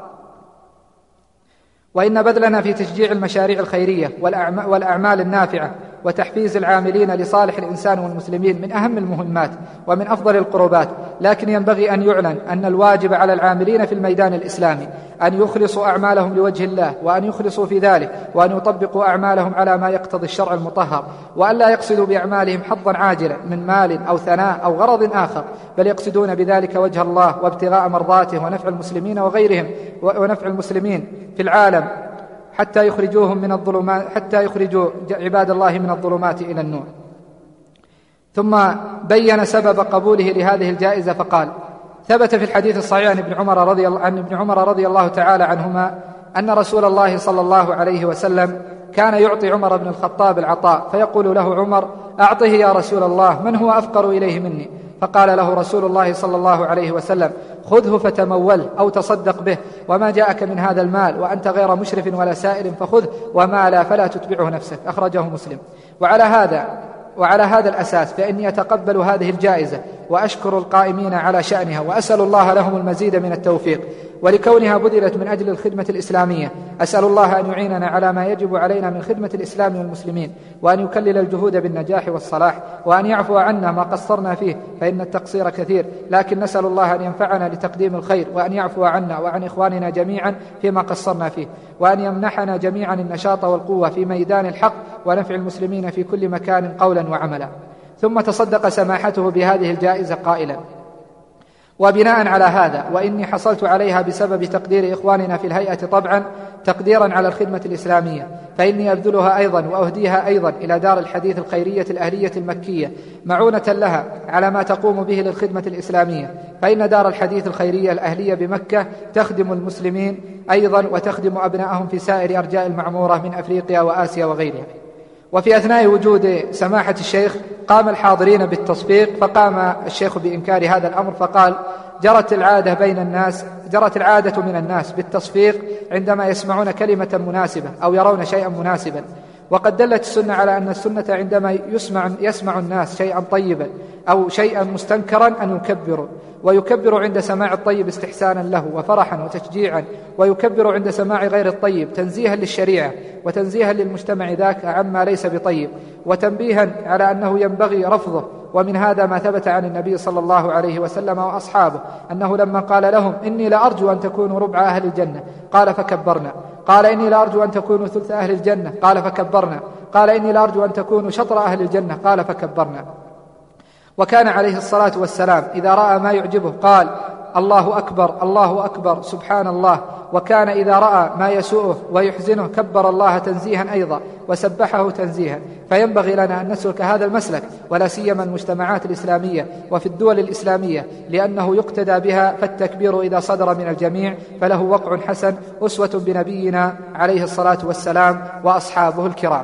وإن بذلنا في تشجيع المشاريع الخيرية والأعمال النافعة وتحفيز العاملين لصالح الإنسان والمسلمين من أهم المهمات ومن أفضل القربات، لكن ينبغي أن يعلن أن الواجب على العاملين في الميدان الإسلامي أن يخلصوا أعمالهم لوجه الله، وأن يخلصوا في ذلك، وأن يطبقوا أعمالهم على ما يقتضي الشرع المطهر، وأن لا يقصدوا بأعمالهم حظا عاجلا من مال أو ثناء أو غرض آخر، بل يقصدون بذلك وجه الله وابتغاء مرضاته ونفع المسلمين وغيرهم ونفع المسلمين في العالم، حتى يخرجوهم من الظلمات حتى يخرجوا عباد الله من الظلمات إلى النور. ثم بين سبب قبوله لهذه الجائزة فقال: ثبت في الحديث الصحيح عن ابن عمر رضي الله عن ابن عمر رضي الله تعالى عنهما أن رسول الله صلى الله عليه وسلم كان يعطي عمر بن الخطاب العطاء، فيقول له عمر: أعطه يا رسول الله، من هو أفقر إليه مني؟ فقال له رسول الله صلى الله عليه وسلم: خذه فتموله أو تصدق به، وما جاءك من هذا المال وأنت غير مشرف ولا سائل فخذه، وما لا فلا تتبعه نفسك. أخرجه مسلم. وعلى هذا وعلى هذا الأساس فإني أتقبل هذه الجائزة وأشكر القائمين على شأنها، وأسأل الله لهم المزيد من التوفيق، ولكونها بذلت من أجل الخدمة الإسلامية أسأل الله أن يعيننا على ما يجب علينا من خدمة الإسلام والمسلمين، وأن يكلل الجهود بالنجاح والصلاح، وأن يعفو عنا ما قصرنا فيه، فإن التقصير كثير، لكن نسأل الله أن ينفعنا لتقديم الخير، وأن يعفو عنا وعن إخواننا جميعا فيما قصرنا فيه، وأن يمنحنا جميعا النشاط والقوة في ميدان الحق ونفع المسلمين في كل مكان قولا وعملا. ثم تصدق سماحته بهذه الجائزة قائلا: وبناء على هذا وإني حصلت عليها بسبب تقدير إخواننا في الهيئة طبعا تقديرا على الخدمة الإسلامية، فإني أبذلها أيضا وأهديها أيضا إلى دار الحديث الخيرية الأهلية المكية معونة لها على ما تقوم به للخدمة الإسلامية، فإن دار الحديث الخيرية الأهلية بمكة تخدم المسلمين أيضا وتخدم أبنائهم في سائر أرجاء المعمورة من أفريقيا وآسيا وغيرها. وفي أثناء وجود سماحة الشيخ قام الحاضرين بالتصفيق، فقام الشيخ بإنكار هذا الأمر فقال: جرت العادة بين الناس جرت العادة من الناس بالتصفيق عندما يسمعون كلمة مناسبة أو يرون شيئا مناسبا، وقد دلت السنة على أن السنة عندما يسمع, يسمع الناس شيئا طيبا أو شيئا مستنكرا أن يكبر، ويكبر عند سماع الطيب استحسانا له وفرحا وتشجيعا، ويكبر عند سماع غير الطيب تنزيها للشريعة وتنزيها للمجتمع ذاك عما ليس بطيب، وتنبيها على أنه ينبغي رفضه. ومن هذا ما ثبت عن النبي صلى الله عليه وسلم وأصحابه أنه لما قال لهم إني لأرجو أن تكونوا ربع أهل الجنة قال فكبرنا، قال إني لأرجو أن تكونوا ثلث أهل الجنة قال فكبرنا، قال إني لأرجو أن تكونوا شطر أهل الجنة قال فكبرنا. وكان عليه الصلاة والسلام إذا رأى ما يعجبه قال الله أكبر الله أكبر سبحان الله، وكان إذا رأى ما يسوءه ويحزنه كبر الله تنزيها أيضا وسبحه تنزيها. فينبغي لنا أن نسلك هذا المسلك، ولا سيما المجتمعات الإسلامية وفي الدول الإسلامية، لأنه يقتدى بها، فالتكبير إذا صدر من الجميع فله وقع حسن أسوة بنبينا عليه الصلاة والسلام وأصحابه الكرام.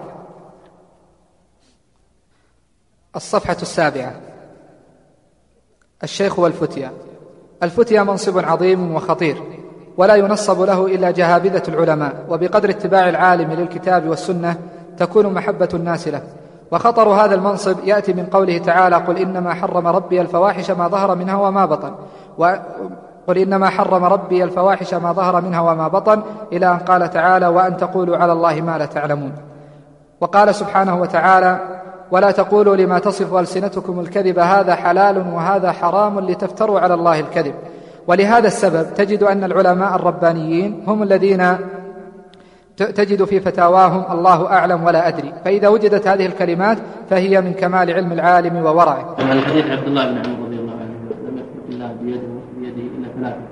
الصفحة السابعة: الشيخ والفتية. الفتية منصب عظيم وخطير، ولا ينصب له إلا جهابذة العلماء، وبقدر اتباع العالم للكتاب والسنة تكون محبة الناس له. وخطر هذا المنصب يأتي من قوله تعالى: قل إنما حرم ربي الفواحش ما ظهر منها وما بطن، قل إنما حرم ربي الفواحش ما ظهر منها وما بطن، إلى أن قال تعالى: وأن تقولوا على الله ما لا تعلمون. وقال سبحانه وتعالى: ولا تقولوا لما تصف ألسنتكم الكذب هذا حلال وهذا حرام لتفتروا على الله الكذب. ولهذا السبب تجد أن العلماء الربانيين هم الذين تجد في فتاواهم الله أعلم ولا أدري، فإذا وجدت هذه الكلمات فهي من كمال علم العالم وورعه. هذا الحديث عبد الله بن عمر رضي الله عنه: لم يترك الله بيده بيده إلا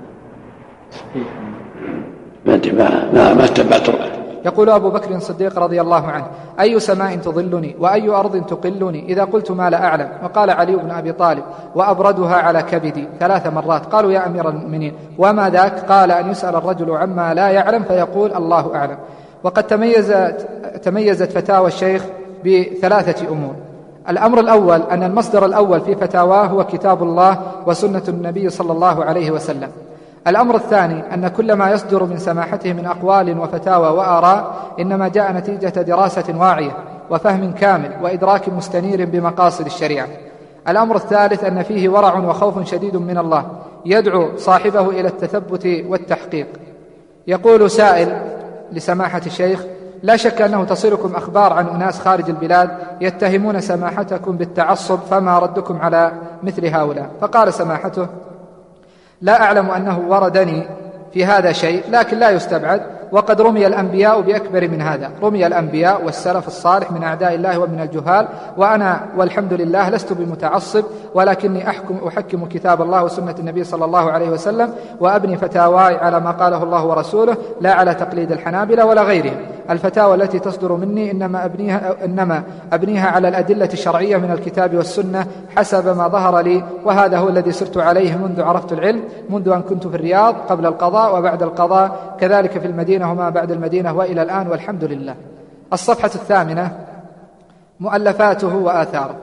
ثلاثة. ما ما اتبعت رأيه. يقول أبو بكر الصديق رضي الله عنه: أي سماء تظلني وأي أرض تقلني إذا قلت ما لا أعلم. وقال علي بن أبي طالب: وأبردها على كبدي ثلاث مرات. قالوا: يا أمير المؤمنين وما ذاك؟ قال: أن يسأل الرجل عما لا يعلم فيقول الله أعلم. وقد تميزت, تميزت فتاوى الشيخ بثلاثة أمور. الأمر الأول أن المصدر الأول في فتاواه هو كتاب الله وسنة النبي صلى الله عليه وسلم. الأمر الثاني أن كل ما يصدر من سماحته من أقوال وفتاوى وآراء إنما جاء نتيجة دراسة واعية وفهم كامل وإدراك مستنير بمقاصد الشريعة. الأمر الثالث أن فيه ورع وخوف شديد من الله يدعو صاحبه إلى التثبت والتحقيق. يقول سائل لسماحة الشيخ: لا شك أنه تصلكم أخبار عن أناس خارج البلاد يتهمون سماحتكم بالتعصب، فما ردكم على مثل هؤلاء؟ فقال سماحته: لا أعلم أنه وردني في هذا شيء، لكن لا يستبعد، وقد رمي الأنبياء بأكبر من هذا. رمي الأنبياء والسلف الصالح من أعداء الله ومن الجهال، وأنا والحمد لله لست بمتعصب، ولكني أحكم أحكم كتاب الله وسنة النبي صلى الله عليه وسلم، وأبني فتاواي على ما قاله الله ورسوله، لا على تقليد الحنابلة ولا غيرهم. الفتاوى التي تصدر مني إنما أبنيها, إنما أبنيها على الأدلة الشرعية من الكتاب والسنة حسب ما ظهر لي، وهذا هو الذي سرت عليه منذ عرفت العلم، منذ أن كنت في الرياض قبل القضاء وبعد القضاء، كذلك في المدينة وما بعد المدينة وإلى الآن، والحمد لله. الصفحة الثامنة: مؤلفاته وآثاره.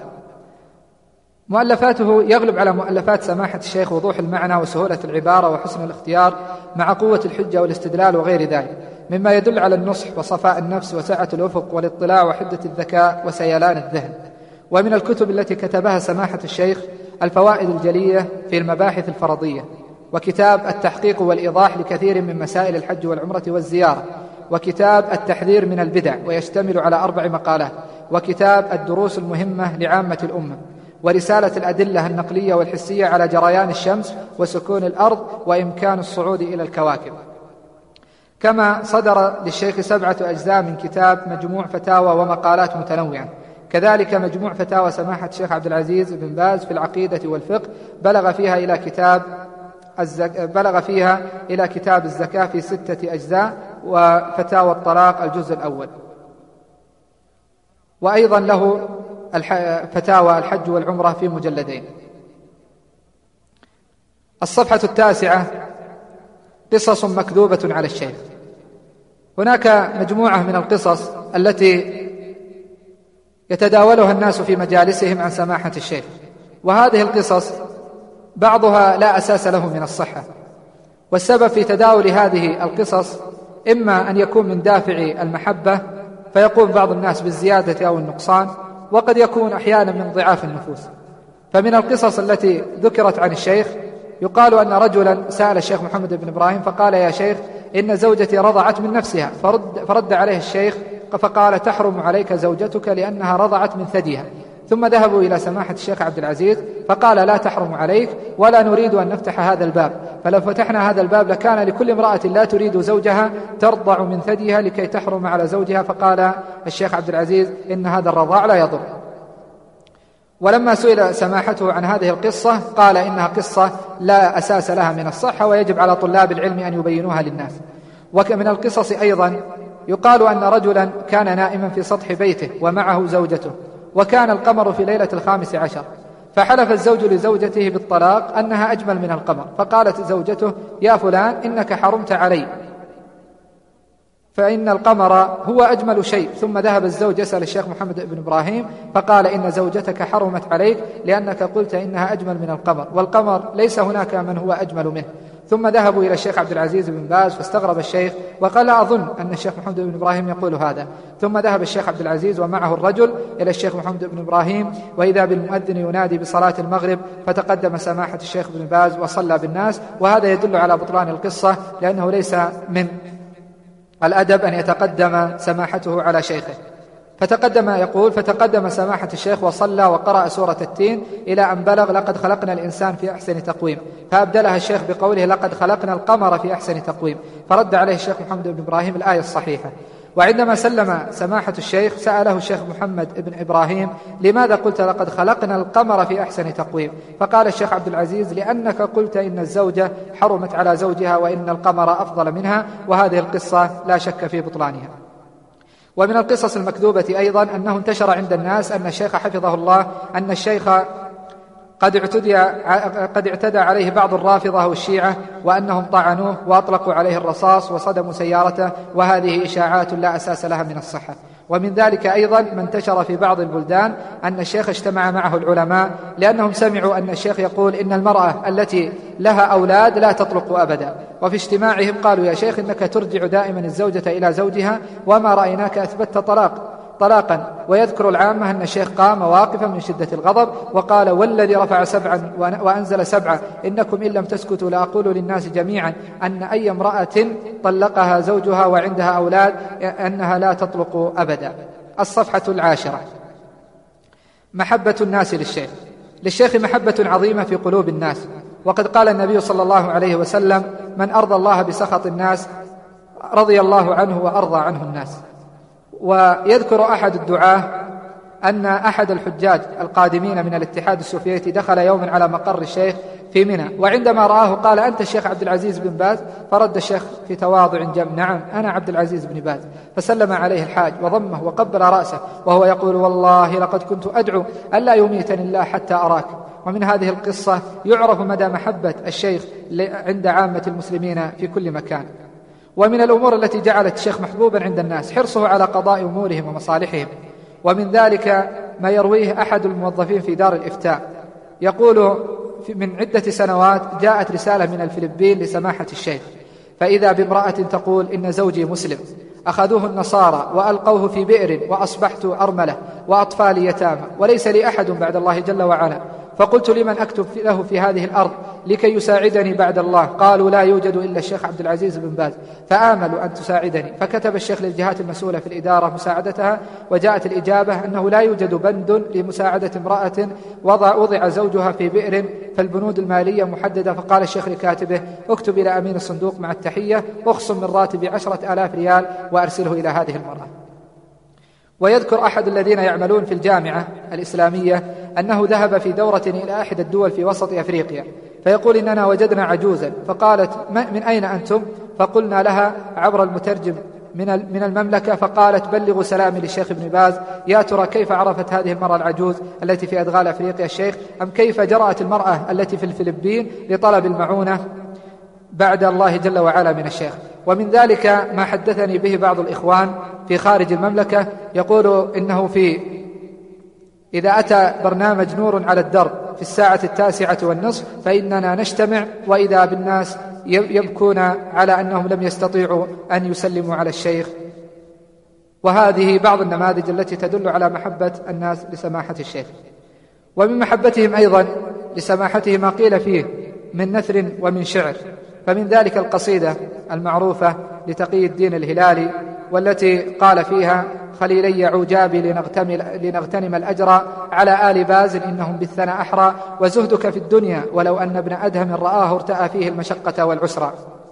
مؤلفاته يغلب على مؤلفات سماحة الشيخ وضوح المعنى وسهولة العبارة وحسن الاختيار مع قوة الحجة والاستدلال وغير ذلك، مما يدل على النصح وصفاء النفس وسعة الأفق والاطلاع وحدة الذكاء وسيلان الذهن. ومن الكتب التي كتبها سماحة الشيخ الفوائد الجلية في المباحث الفرضية، وكتاب التحقيق والإيضاح لكثير من مسائل الحج والعمرة والزيارة، وكتاب التحذير من البدع ويشتمل على أربع مقالات، وكتاب الدروس المهمة لعامة الأمة، ورسالة الأدلة النقلية والحسية على جريان الشمس وسكون الأرض وإمكان الصعود إلى الكواكب. كما صدر للشيخ سبعة أجزاء من كتاب مجموع فتاوى ومقالات متنوعة، كذلك مجموع فتاوى سماحة الشيخ عبد العزيز بن باز في العقيدة والفقه، بلغ فيها إلى كتاب الزك... بلغ فيها إلى كتاب الزكاة في ستة أجزاء، وفتاوى الطلاق الجزء الأول. وأيضا له الح... فتاوى الحج والعمرة في مجلدين. الصفحة التاسعة: قصص مكذوبة على الشيخ. هناك مجموعة من القصص التي يتداولها الناس في مجالسهم عن سماحة الشيخ، وهذه القصص بعضها لا أساس له من الصحة، والسبب في تداول هذه القصص إما أن يكون من دافع المحبة فيقوم بعض الناس بالزيادة أو النقصان، وقد يكون أحيانا من ضعاف النفوس. فمن القصص التي ذكرت عن الشيخ يقال أن رجلا سأل الشيخ محمد بن إبراهيم فقال: يا شيخ، إن زوجتي رضعت من نفسها. فرد, فرد عليه الشيخ فقال: تحرم عليك زوجتك لأنها رضعت من ثديها. ثم ذهبوا إلى سماحة الشيخ عبد العزيز فقال: لا تحرم عليك، ولا نريد أن نفتح هذا الباب، فلو فتحنا هذا الباب لكان لكل امرأة لا تريد زوجها ترضع من ثديها لكي تحرم على زوجها. فقال الشيخ عبد العزيز: إن هذا الرضاع لا يضر. ولما سئل سماحته عن هذه القصة قال: إنها قصة لا أساس لها من الصحة، ويجب على طلاب العلم أن يبينوها للناس. ومن القصص أيضا يقال أن رجلا كان نائما في سطح بيته ومعه زوجته، وكان القمر في ليلة الخامس عشر، فحلف الزوج لزوجته بالطلاق أنها أجمل من القمر، فقالت زوجته: يا فلان، إنك حرمت علي، فإن القمر هو أجمل شيء. ثم ذهب الزوج يسأل الشيخ محمد بن إبراهيم فقال: إن زوجتك حرمت عليك لأنك قلت إنها أجمل من القمر، والقمر ليس هناك من هو أجمل منه. ثم ذهبوا إلى الشيخ عبد العزيز بن باز فاستغرب الشيخ وقال: لا أظن أن الشيخ محمد بن إبراهيم يقول هذا. ثم ذهب الشيخ عبد العزيز ومعه الرجل إلى الشيخ محمد بن إبراهيم، وإذا بالمؤذن ينادي بصلاة المغرب، فتقدم سماحة الشيخ بن باز وصلى بالناس. وهذا يدل على بطلان القصة، لأنه ليس من الأدب أن يتقدم سماحته على شيخه. فتقدم يقول: فتقدم سماحة الشيخ وصلى وقرأ سورة التين إلى أن بلغ: لقد خلقنا الإنسان في أحسن تقويم، فأبدلها الشيخ بقوله: لقد خلقنا القمر في أحسن تقويم، فرد عليه الشيخ محمد بن إبراهيم الآية الصحيحة. وعندما سلم سماحة الشيخ سأله الشيخ محمد بن إبراهيم: لماذا قلت لقد خلقنا القمر في أحسن تقويم؟ فقال الشيخ عبد العزيز: لأنك قلت إن الزوجة حرمت على زوجها وإن القمر أفضل منها، وهذه القصة لا شك في بطلانها. ومن القصص المكذوبة أيضا أنه انتشر عند الناس أن الشيخ حفظه الله أن الشيخ قد اعتدى, قد اعتدى عليه بعض الرافضة والشيعة، وأنهم طعنوه وأطلقوا عليه الرصاص وصدموا سيارته، وهذه إشاعات لا أساس لها من الصحة. ومن ذلك أيضا ما انتشر في بعض البلدان أن الشيخ اجتمع معه العلماء لأنهم سمعوا أن الشيخ يقول إن المرأة التي لها أولاد لا تطلق أبدا، وفي اجتماعهم قالوا: يا شيخ، إنك ترجع دائما الزوجة إلى زوجها وما رأيناك أثبتت طلاق طلاقا. ويذكر العامة أن الشيخ قام واقفا من شدة الغضب وقال: والذي رفع سبعا وأنزل سبعا، إنكم إن لم تسكتوا لأقول للناس جميعا أن أي امرأة طلقها زوجها وعندها أولاد أنها لا تطلق أبدا. الصفحة العاشرة: محبة الناس للشيخ. للشيخ محبة عظيمة في قلوب الناس، وقد قال النبي صلى الله عليه وسلم: من أرضى الله بسخط الناس رضي الله عنه وأرضى عنه الناس. ويذكر أحد الدعاة أن أحد الحجاج القادمين من الاتحاد السوفيتي دخل يوما على مقر الشيخ في منى، وعندما رآه قال: أنت الشيخ عبد العزيز بن باز؟ فرد الشيخ في تواضع جم: نعم، أنا عبد العزيز بن باز. فسلم عليه الحاج وضمه وقبل رأسه وهو يقول: والله لقد كنت أدعو ألا يميتني الله حتى أراك. ومن هذه القصة يعرف مدى محبة الشيخ عند عامة المسلمين في كل مكان. ومن الأمور التي جعلت الشيخ محبوبا عند الناس حرصه على قضاء أمورهم ومصالحهم. ومن ذلك ما يرويه أحد الموظفين في دار الإفتاء، يقول: من عدة سنوات جاءت رسالة من الفلبين لسماحة الشيخ، فإذا بامرأة تقول: إن زوجي مسلم، أخذوه النصارى وألقوه في بئر وأصبحت أرملة وأطفالي يتامى وليس لي أحد بعد الله جل وعلا، فقلت: لمن أكتب له في هذه الأرض لكي يساعدني بعد الله؟ قالوا: لا يوجد إلا الشيخ عبد العزيز بن باز، فآملوا أن تساعدني. فكتب الشيخ للجهات المسؤولة في الإدارة مساعدتها، وجاءت الإجابة أنه لا يوجد بند لمساعدة امرأة وضع, وضع زوجها في بئر، فالبنود المالية محددة. فقال الشيخ لكاتبه: اكتب إلى أمين الصندوق مع التحية، اخصم من راتبي عشرة آلاف ريال وأرسله إلى هذه المرأة. ويذكر أحد الذين يعملون في الجامعة الإسلامية أنه ذهب في دورة إلى أحد الدول في وسط أفريقيا، فيقول: إننا وجدنا عجوزا، فقالت: من أين أنتم؟ فقلنا لها عبر المترجم من المملكة، فقالت: بلغوا سلامي للشيخ ابن باز. يا ترى كيف عرفت هذه المرأة العجوز التي في أدغال أفريقيا الشيخ، أم كيف جرأت المرأة التي في الفلبين لطلب المعونة بعد الله جل وعلا من الشيخ؟ ومن ذلك ما حدثني به بعض الإخوان في خارج المملكة، يقول إنه في إذا أتى برنامج نور على الدرب في الساعة التاسعة والنصف فإننا نجتمع، وإذا بالناس يبكون على أنهم لم يستطيعوا أن يسلموا على الشيخ. وهذه بعض النماذج التي تدل على محبة الناس لسماحة الشيخ. ومن محبتهم أيضا لسماحته ما قيل فيه من نثر ومن شعر، فمن ذلك القصيدة المعروفة لتقي الدين الهلالي والتي قال فيها: خليلي عجابي لنغتنم الأجر على آل باز إنهم بالثنى أحرى، وزهدك في الدنيا ولو أن ابن أدهم رآه ارتأى فيه المشقة والعسرى.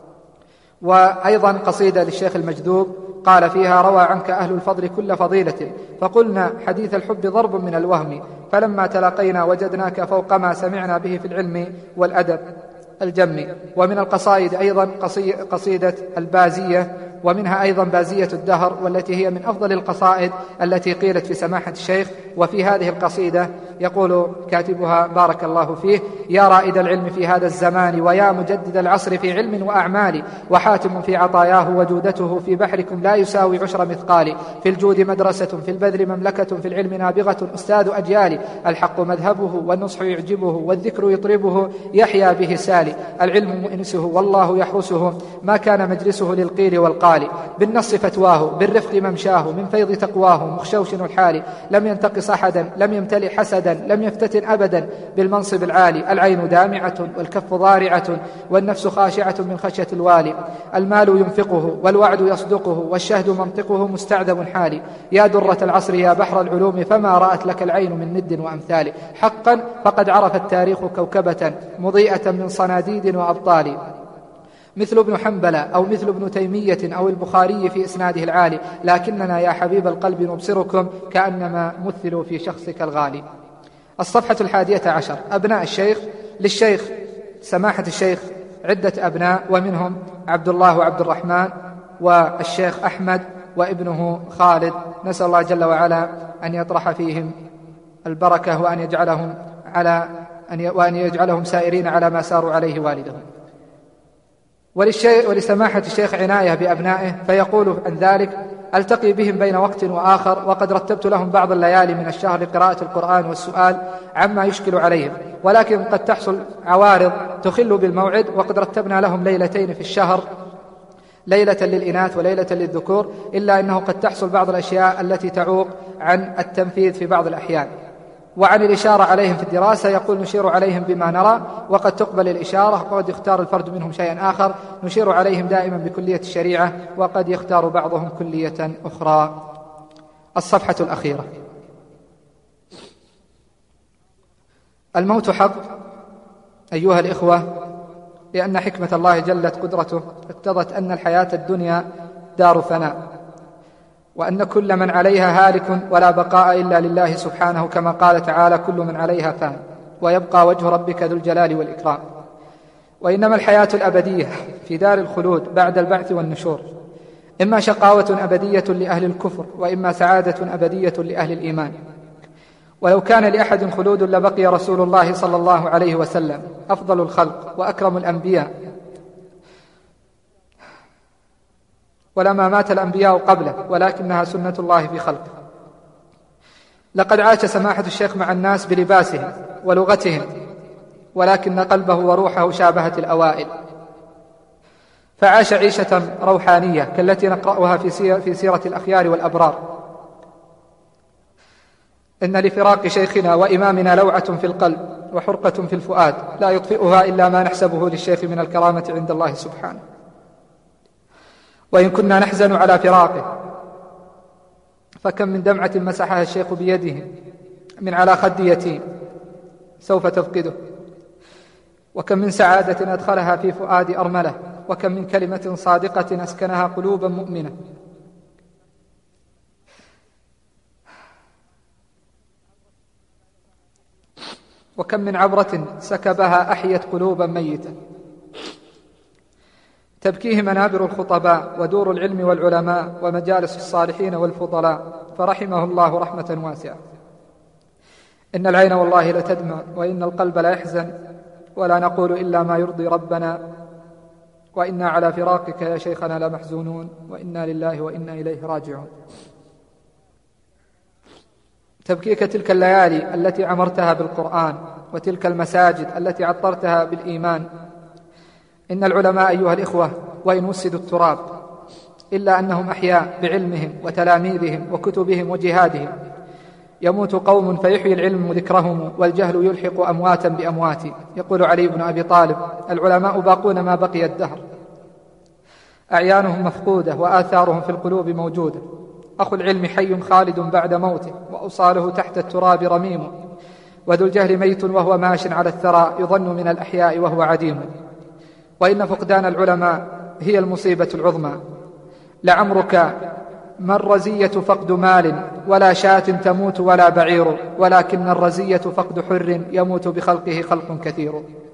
وأيضا قصيدة للشيخ المجذوب قال فيها: روى عنك أهل الفضل كل فضيلة فقلنا حديث الحب ضرب من الوهم، فلما تلاقينا وجدناك فوق ما سمعنا به في العلم والأدب الجم. ومن القصائد أيضا قصيدة البازية، ومنها أيضا بازية الدهر، والتي هي من أفضل القصائد التي قيلت في سماحة الشيخ. وفي هذه القصيدة يقول كاتبها بارك الله فيه: يا رائد العلم في هذا الزمان، ويا مجدد العصر في علم وأعمال، وحاتم في عطاياه وجودته في بحركم لا يساوي عشر مثقال، في الجود مدرسة في البذل مملكة، في العلم نابغة أستاذ أجيال، الحق مذهبه والنصح يعجبه والذكر يطربه يحيا به سالي، العلم مؤنسه والله يحرسه، ما كان مجلسه للقيل والقال، بالنص فتواه بالرفق ممشاه، من فيض تقواه مخشوشن الحال، لم ينتقص أحدا لم يمتلئ حسدا، لم يفتتن أبدا بالمنصب العالي، العين دامعة والكف ضارعة والنفس خاشعة من خشية الوالي، المال ينفقه والوعد يصدقه والشهد منطقه مستعذب حالي، يا درة العصر يا بحر العلوم، فما رأت لك العين من ند وأمثال، حقا فقد عرف التاريخ كوكبة مضيئة من صناديد وأبطال، مثل ابن حنبل أو مثل ابن تيمية أو البخاري في إسناده العالي، لكننا يا حبيب القلب نبصركم كأنما مثلوا في شخصك الغالي. الصفحة الحادية عشر. أبناء الشيخ. للشيخ سماحة الشيخ عدة أبناء، ومنهم عبد الله وعبد الرحمن والشيخ أحمد وابنه خالد، نسأل الله جل وعلا أن يطرح فيهم البركة وأن يجعلهم على أن وأن يجعلهم سائرين على ما ساروا عليه والدهم. ولسماحة الشيخ عناية بأبنائه، فيقول عن ذلك: ألتقي بهم بين وقت وآخر، وقد رتبت لهم بعض الليالي من الشهر لقراءة القرآن والسؤال عما يشكل عليهم، ولكن قد تحصل عوارض تخل بالموعد، وقد رتبنا لهم ليلتين في الشهر، ليلة للإناث وليلة للذكور، إلا أنه قد تحصل بعض الأشياء التي تعوق عن التنفيذ في بعض الأحيان. وعن الإشارة عليهم في الدراسة يقول: نشير عليهم بما نرى، وقد تقبل الإشارة، وقد يختار الفرد منهم شيئا آخر، نشير عليهم دائما بكلية الشريعة، وقد يختار بعضهم كلية أخرى. الصفحة الأخيرة. الموت حق أيها الإخوة، لأن حكمة الله جلت قدرته اقتضت أن الحياة الدنيا دار فناء، وأن كل من عليها هالك ولا بقاء إلا لله سبحانه، كما قال تعالى: كل من عليها فان ويبقى وجه ربك ذو الجلال والإكرام. وإنما الحياة الأبدية في دار الخلود بعد البعث والنشور إما شقاوة أبدية لأهل الكفر، وإما سعادة أبدية لأهل الإيمان. ولو كان لأحد خلود لبقي رسول الله صلى الله عليه وسلم أفضل الخلق وأكرم الأنبياء، ولما مات الأنبياء قبله، ولكنها سنة الله في خلقه. لقد عاش سماحة الشيخ مع الناس بلباسهم ولغتهم، ولكن قلبه وروحه شابهت الأوائل، فعاش عيشة روحانية كالتي نقرأها في سيرة الأخيار والأبرار. إن لفراق شيخنا وإمامنا لوعة في القلب وحرقة في الفؤاد لا يطفئها إلا ما نحسبه للشيخ من الكرامة عند الله سبحانه. وإن كنا نحزن على فراقه، فكم من دمعة مسحها الشيخ بيده من على خد يتيم سوف تفقده، وكم من سعادة أدخلها في فؤاد أرملة، وكم من كلمة صادقة أسكنها قلوبا مؤمنة. وكم من عبرة سكبها أحيت قلوبا ميتة. تبكيه منابر الخطباء ودور العلم والعلماء ومجالس الصالحين والفضلاء، فرحمه الله رحمة واسعة. إن العين والله لتدمع، وإن القلب لا يحزن، ولا نقول إلا ما يرضي ربنا، وإنا على فراقك يا شيخنا لمحزونون، وإنا لله وإنا إليه راجعون. تبكيك تلك الليالي التي عمرتها بالقرآن، وتلك المساجد التي عطرتها بالإيمان. إن العلماء أيها الإخوة وإن وسدوا التراب إلا أنهم أحياء بعلمهم وتلاميذهم وكتبهم وجهادهم. يموت قوم فيحيي العلم ذكرهم والجهل يلحق أمواتا بأموات. يقول علي بن أبي طالب: العلماء باقون ما بقي الدهر، أعيانهم مفقودة وآثارهم في القلوب موجودة. أخو العلم حي خالد بعد موته، وأوصاله تحت التراب رميم، وذو الجهل ميت وهو ماش على الثرى، يظن من الأحياء وهو عديم. وإن فقدان العلماء هي المصيبة العظمى. لعمرك ما الرزية فقد مال، ولا شاة تموت ولا بعير، ولكن الرزية فقد حر يموت بخلقه خلق كثير.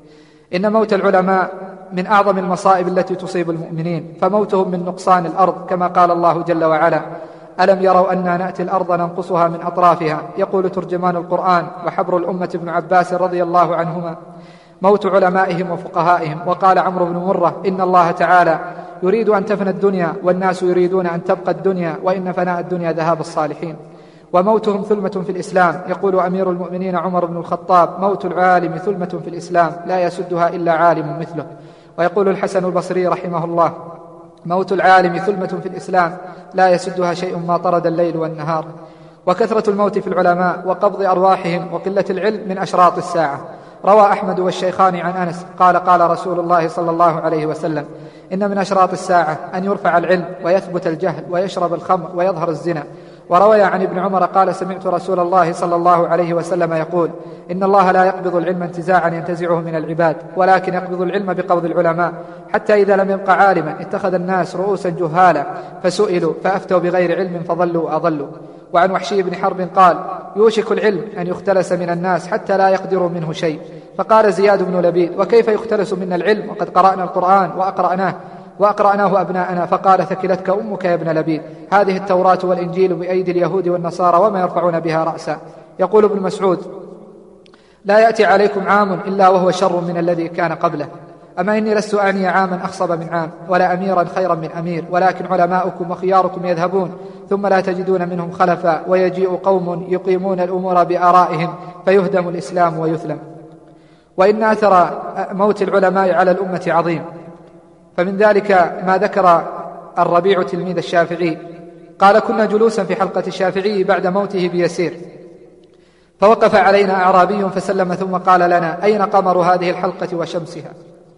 إن موت العلماء من أعظم المصائب التي تصيب المؤمنين، فموتهم من نقصان الأرض، كما قال الله جل وعلا: ألم يروا أنا نأتي الأرض ننقصها من أطرافها. يقول ترجمان القرآن وحبر الأمة ابن عباس رضي الله عنهما: موت علمائهم وفقهائهم. وقال عمرو بن مرة: إن الله تعالى يريد أن تفنى الدنيا، والناس يريدون أن تبقى الدنيا، وإن فناء الدنيا ذهاب الصالحين. وموتهم ثلمة في الإسلام. يقول أمير المؤمنين عمر بن الخطاب: موت العالم ثلمة في الإسلام لا يسدها إلا عالم مثله. ويقول الحسن البصري رحمه الله: موت العالم ثلمة في الإسلام لا يسدها شيء ما طرد الليل والنهار. وكثرة الموت في العلماء وقبض أرواحهم وقلة العلم من أشراط الساعة. روى أحمد والشيخان عن أنس قال: قال رسول الله صلى الله عليه وسلم: إن من أشراط الساعة أن يرفع العلم ويثبت الجهل ويشرب الخمر ويظهر الزنا. وروي عن ابن عمر قال: سمعت رسول الله صلى الله عليه وسلم يقول: إن الله لا يقبض العلم انتزاعا ينتزعه من العباد، ولكن يقبض العلم بقبض العلماء، حتى إذا لم يبق عالما اتخذ الناس رؤوسا جهالا فسئلوا فأفتوا بغير علم فضلوا وأضلوا. وعن وحشي بن حرب قال: يوشك العلم أن يختلس من الناس حتى لا يقدروا منه شيء. فقال زياد بن لبيد: وكيف يختلس منا العلم وقد قرأنا القرآن وأقرأناه وأقرأناه أبناءنا؟ فقال: ثكلتك أمك يا ابن لبيد، هذه التوراة والإنجيل بأيدي اليهود والنصارى وما يرفعون بها رأسا. يقول ابن مسعود: لا يأتي عليكم عام إلا وهو شر من الذي كان قبله. أما إني لست أعني عاما أخصب من عام، ولا أميرا خيرا من أمير، ولكن علماؤكم وخياركم يذهبون ثم لا تجدون منهم خلفا، ويجيء قوم يقيمون الأمور بآرائهم فيهدم الإسلام ويثلم. وإن أثر موت العلماء على الأمة عظيم، فمن ذلك ما ذكر الربيع تلميذ الشافعي قال: كنا جلوسا في حلقة الشافعي بعد موته بيسير، فوقف علينا أعرابي فسلم ثم قال لنا: أين قمر هذه الحلقة وشمسها؟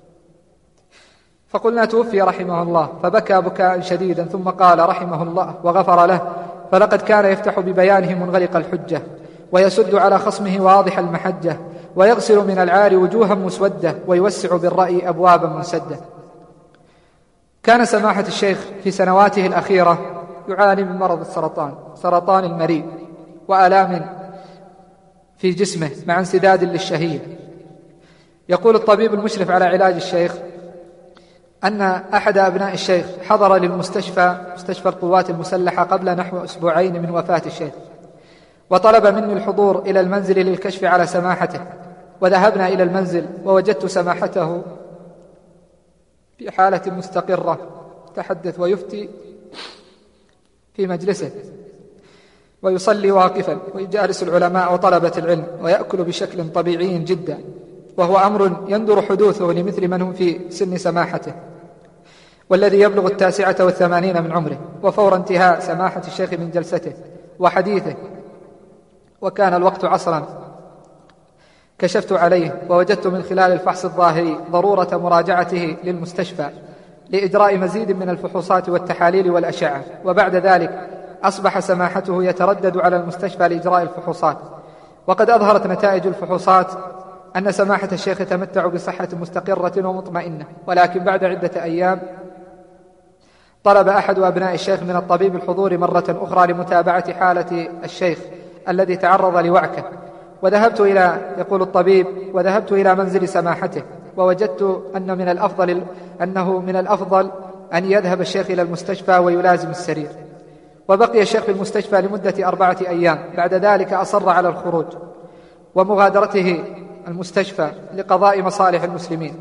فقلنا: توفي رحمه الله. فبكى بكاء شديدا ثم قال رحمه الله وغفر له: فلقد كان يفتح ببيانه منغلق الحجة، ويسد على خصمه واضح المحجة، ويغسل من العار وجوها مسودة، ويوسع بالرأي أبوابا منسدة. كان سماحة الشيخ في سنواته الأخيرة يعاني من مرض السرطان، سرطان المريء، وآلام في جسمه مع انسداد للشهية. يقول الطبيب المشرف على علاج الشيخ أن أحد أبناء الشيخ حضر للمستشفى مستشفى القوات المسلحة قبل نحو أسبوعين من وفاة الشيخ، وطلب مني الحضور إلى المنزل للكشف على سماحته. وذهبنا إلى المنزل ووجدت سماحته في حالة مستقرة، تحدث ويفتي في مجلسه، ويصلي واقفا، ويجالس العلماء وطلبة العلم، ويأكل بشكل طبيعي جدا، وهو أمر يندر حدوثه لمثل من هم في سن سماحته، والذي يبلغ التاسعة والثمانين من عمره. وفور انتهاء سماحة الشيخ من جلسته وحديثه، وكان الوقت عصرا، كشفت عليه ووجدت من خلال الفحص الظاهري ضرورة مراجعته للمستشفى لإجراء مزيد من الفحوصات والتحاليل والأشعة. وبعد ذلك أصبح سماحته يتردد على المستشفى لإجراء الفحوصات، وقد أظهرت نتائج الفحوصات أن سماحة الشيخ يتمتع بصحة مستقرة ومطمئنة. ولكن بعد عدة أيام طلب أحد أبناء الشيخ من الطبيب الحضور مرة أخرى لمتابعة حالة الشيخ الذي تعرض لوعكة. وذهبت إلى يقول الطبيب وذهبت إلى منزل سماحته، ووجدت أن من الأفضل أنه من الأفضل أن يذهب الشيخ إلى المستشفى ويلازم السرير. وبقي الشيخ في المستشفى لمدة أربعة أيام. بعد ذلك أصر على الخروج ومغادرته المستشفى لقضاء مصالح المسلمين،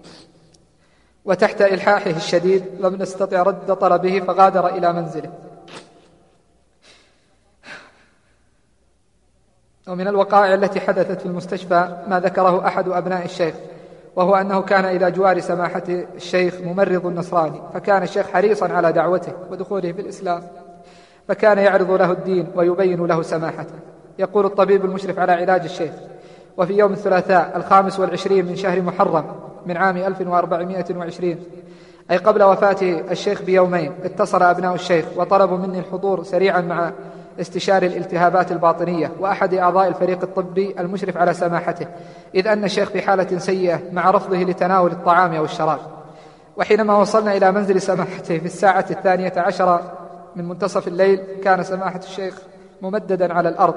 وتحت إلحاحه الشديد لم نستطع رد طلبه فغادر إلى منزله. ومن الوقائع التي حدثت في المستشفى ما ذكره أحد أبناء الشيخ، وهو أنه كان إلى جوار سماحة الشيخ ممرض نصراني، فكان الشيخ حريصا على دعوته ودخوله في الإسلام، فكان يعرض له الدين ويبين له سماحته. يقول الطبيب المشرف على علاج الشيخ: وفي يوم الثلاثاء الخامس والعشرين من شهر محرم من عام ألف وأربعمائة وعشرين، أي قبل وفاة الشيخ بيومين، اتصل أبناء الشيخ وطلبوا مني الحضور سريعا مع استشاري الالتهابات الباطنية وأحد أعضاء الفريق الطبي المشرف على سماحته، إذ أن الشيخ في حالة سيئة مع رفضه لتناول الطعام أو الشراب. وحينما وصلنا إلى منزل سماحته في الساعة الثانية عشر من منتصف الليل، كان سماحة الشيخ ممددا على الأرض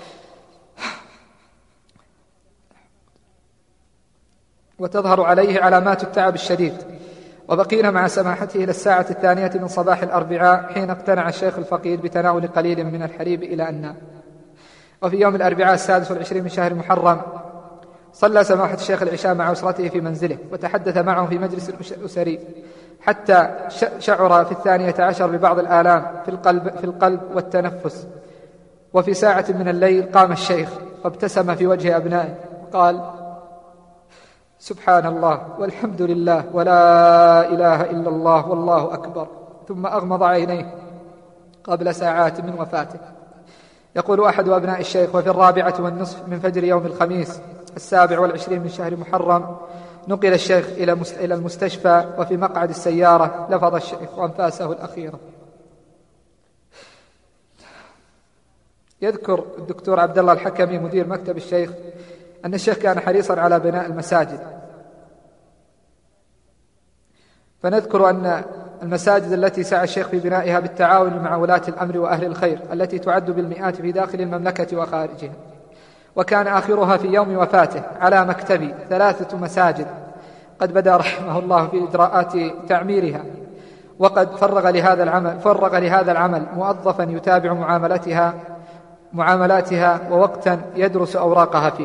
وتظهر عليه علامات التعب الشديد. وبقينا مع سماحته إلى الساعة الثانية من صباح الأربعاء، حين اقتنع الشيخ الفقيد بتناول قليل من الحليب إلى أن نام. وفي يوم الأربعاء السادس والعشرين من شهر محرم صلى سماحة الشيخ العشاء مع أسرته في منزله، وتحدث معهم في مجلس أسري، حتى شعر في الثانية عشر ببعض الآلام في القلب, في القلب والتنفس. وفي ساعة من الليل قام الشيخ وابتسم في وجه أبنائه وقال: سبحان الله والحمد لله ولا إله إلا الله والله أكبر، ثم أغمض عينيه قبل ساعات من وفاته. يقول أحد أبناء الشيخ: وفي الرابعة والنصف من فجر يوم الخميس السابع والعشرين من شهر محرم نقل الشيخ إلى المستشفى، وفي مقعد السيارة لفظ الشيخ أنفاسه الأخيرة. يذكر الدكتور عبد الله الحكمي مدير مكتب الشيخ أن الشيخ كان حريصا على بناء المساجد، فنذكر أن المساجد التي سعى الشيخ في بنائها بالتعاون مع ولاة الأمر وأهل الخير التي تعد بالمئات في داخل المملكة وخارجها، وكان آخرها في يوم وفاته على مكتبي ثلاثة مساجد قد بدأ رحمه الله في إجراءات تعميرها، وقد فرغ لهذا العمل فرغ لهذا العمل موظفا يتابع معاملتها معاملاتها ووقتا يدرس أوراقها فيه.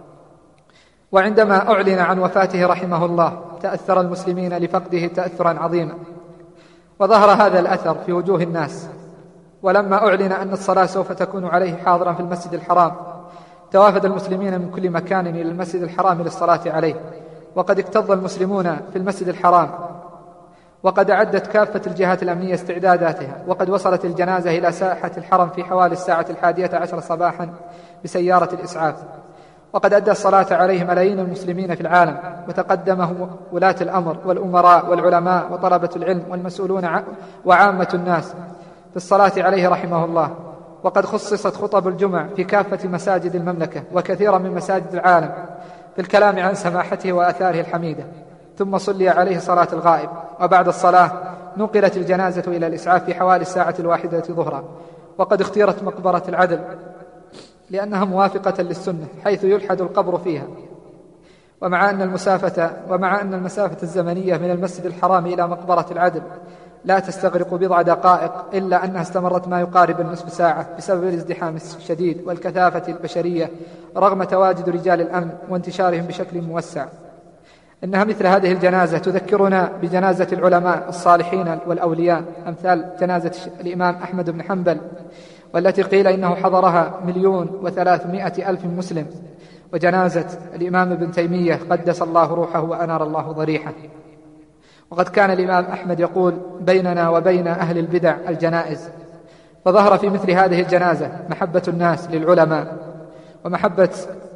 وعندما أعلن عن وفاته رحمه الله تأثر المسلمين لفقده تأثرا عظيما، وظهر هذا الأثر في وجوه الناس. ولما أعلن أن الصلاة سوف تكون عليه حاضرا في المسجد الحرام، توافد المسلمين من كل مكان إلى المسجد الحرام للصلاة عليه، وقد اكتظ المسلمون في المسجد الحرام، وقد أعدت كافة الجهات الأمنية استعداداتها، وقد وصلت الجنازة إلى ساحة الحرم في حوالي الساعة الحادية عشر صباحا بسيارة الإسعاف، وقد أدى الصلاة عليه ملايين المسلمين في العالم، وتقدمه ولاة الأمر والأمراء والعلماء وطلبة العلم والمسؤولون وعامة الناس في الصلاة عليه رحمه الله. وقد خصصت خطب الجمع في كافة مساجد المملكة وكثيرا من مساجد العالم في الكلام عن سماحته وآثاره الحميدة، ثم صلي عليه صلاة الغائب. وبعد الصلاة نقلت الجنازة إلى الإسعاف في حوالي الساعة الواحدة ظهرا، وقد اختيرت مقبرة العدل لأنها موافقة للسنة حيث يلحد القبر فيها. ومع أن المسافة ومع أن المسافة الزمنية من المسجد الحرام إلى مقبرة العدل لا تستغرق بضع دقائق، إلا أنها استمرت ما يقارب النصف ساعة بسبب الازدحام الشديد والكثافة البشرية رغم تواجد رجال الأمن وانتشارهم بشكل موسع. إنها مثل هذه الجنازة تذكرنا بجنازة العلماء الصالحين والأولياء، أمثال جنازة الإمام أحمد بن حنبل، والتي قيل إنه حضرها مليون وثلاثمائة ألف مسلم، وجنازة الإمام ابن تيمية قدس الله روحه وأنار الله ضريحه. وقد كان الإمام أحمد يقول: بيننا وبين أهل البدع الجنائز. فظهر في مثل هذه الجنازة محبة الناس للعلماء ومحبة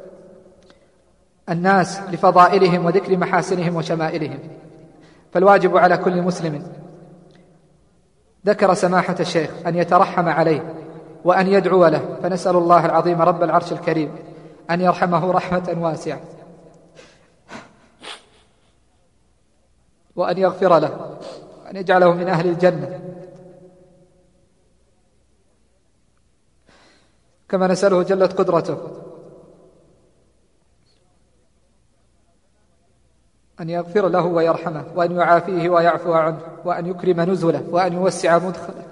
الناس لفضائلهم وذكر محاسنهم وشمائلهم. فالواجب على كل مسلم، ذكر سماحة الشيخ، أن يترحم عليه وأن يدعو له، فنسأل الله العظيم رب العرش الكريم أن يرحمه رحمة واسعة، وأن يغفر له، وأن يجعله من أهل الجنة، كما نسأله جلت قدرته أن يغفر له ويرحمه، وأن يعافيه ويعفو عنه، وأن يكرم نزله، وأن يوسع مدخله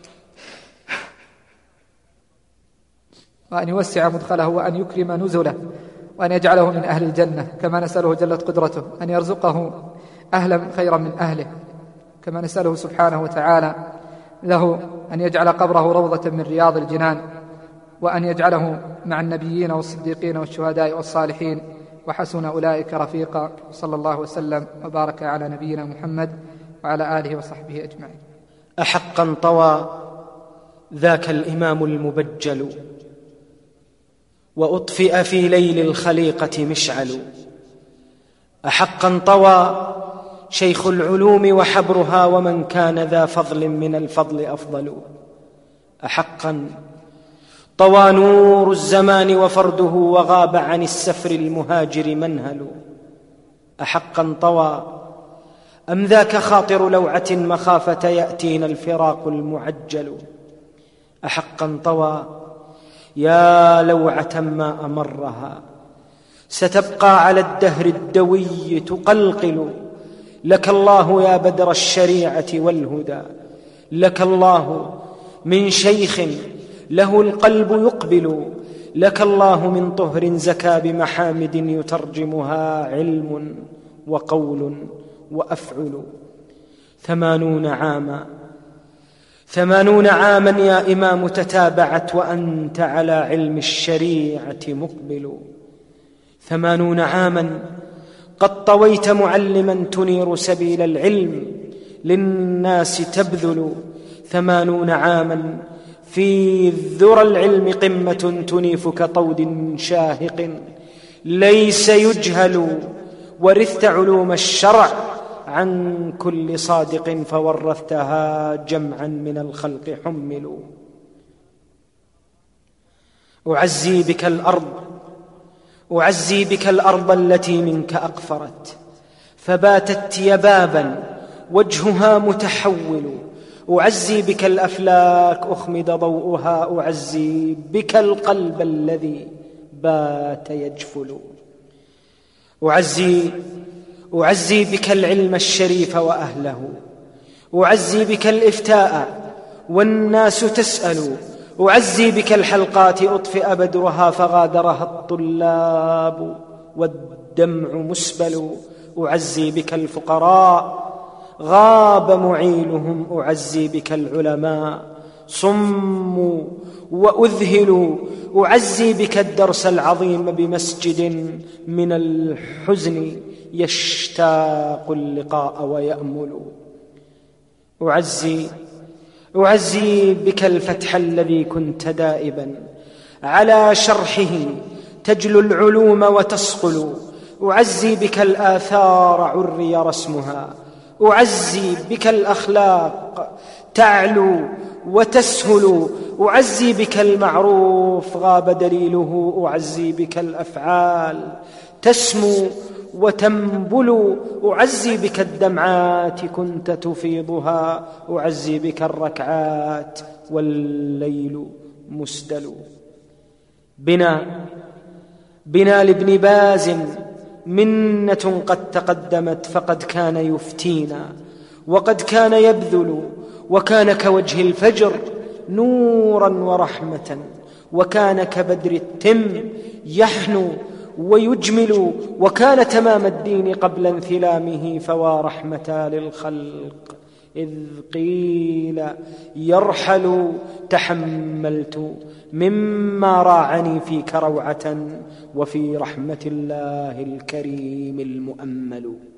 وأن يوسع مدخله وأن يكرم نزله، وأن يجعله من أهل الجنة، كما نسأله جلت قدرته أن يرزقه أهلا خيرا من أهله، كما نسأله سبحانه وتعالى له أن يجعل قبره روضة من رياض الجنان، وأن يجعله مع النبيين والصديقين والشهداء والصالحين، وحسن أولئك رفيقا. صلى الله وسلم وبارك على نبينا محمد وعلى آله وصحبه أجمعين. أحقا طوى ذاك الإمام المبجل، وأطفئ في ليل الخليقة مشعل. أحقا طوى شيخ العلوم وحبرها، ومن كان ذا فضل من الفضل أفضل. أحقا طوى نور الزمان وفرده، وغاب عن السفر المهاجر منهل. أحقا طوى أم ذاك خاطر لوعة مخافة يأتينا الفراق المعجل. أحقا طوى يا لوعة ما أمرها، ستبقى على الدهر الدوي تقلقل. لك الله يا بدر الشريعة والهدى، لك الله من شيخ له القلب يقبل. لك الله من طهر زكى بمحامد يترجمها علم وقول وأفعل. ثمانون عاما ثمانون عاما يا إمام تتابعت، وأنت على علم الشريعة مقبل. ثمانون عاما قد طويت معلما تنير سبيل العلم للناس تبذل. ثمانون عاما في ذرى العلم قمة تنيف كطود شاهق ليس يجهل. ورثت علوم الشرع عن كل صادق، فورثتها جمعا من الخلق حملوا. أعزي بك الأرض أعزي بك الأرض التي منك أقفرت، فباتت يبابا وجهها متحول. أعزي بك الأفلاك أخمد ضوءها، أعزي بك القلب الذي بات يجفل. أعزي أعزي بك العلم الشريف وأهله، أعزي بك الإفتاء والناس تسأل. أعزي بك الحلقات أطفئ بدرها، فغادرها الطلاب والدمع مسبل. أعزي بك الفقراء غاب معينهم، أعزي بك العلماء صموا وأذهلوا. أعزي بك الدرس العظيم بمسجد من الحزن يشتاق اللقاء ويأمل. أعزي أعزي بك الفتح الذي كنت دائبا على شرحه تجلو العلوم وتصقل. أعزي بك الآثار عري رسمها، أعزي بك الأخلاق تعلو وتسهل. أعزي بك المعروف غاب دليله، أعزي بك الأفعال تسمو وتنبل. أعزي بك الدمعات كنت تفيضها، أعزي بك الركعات والليل مسدل. بنا بنا لابن باز منة قد تقدمت، فقد كان يفتينا وقد كان يبذل. وكان كوجه الفجر نورا ورحمة، وكان كبدر التم يحنو ويجمل. وكان تمام الدين قبل انثلامه، فوا رحمة للخلق إذ قيل يرحل. تحملت مما راعني فيك روعة، وفي رحمة الله الكريم المؤمل.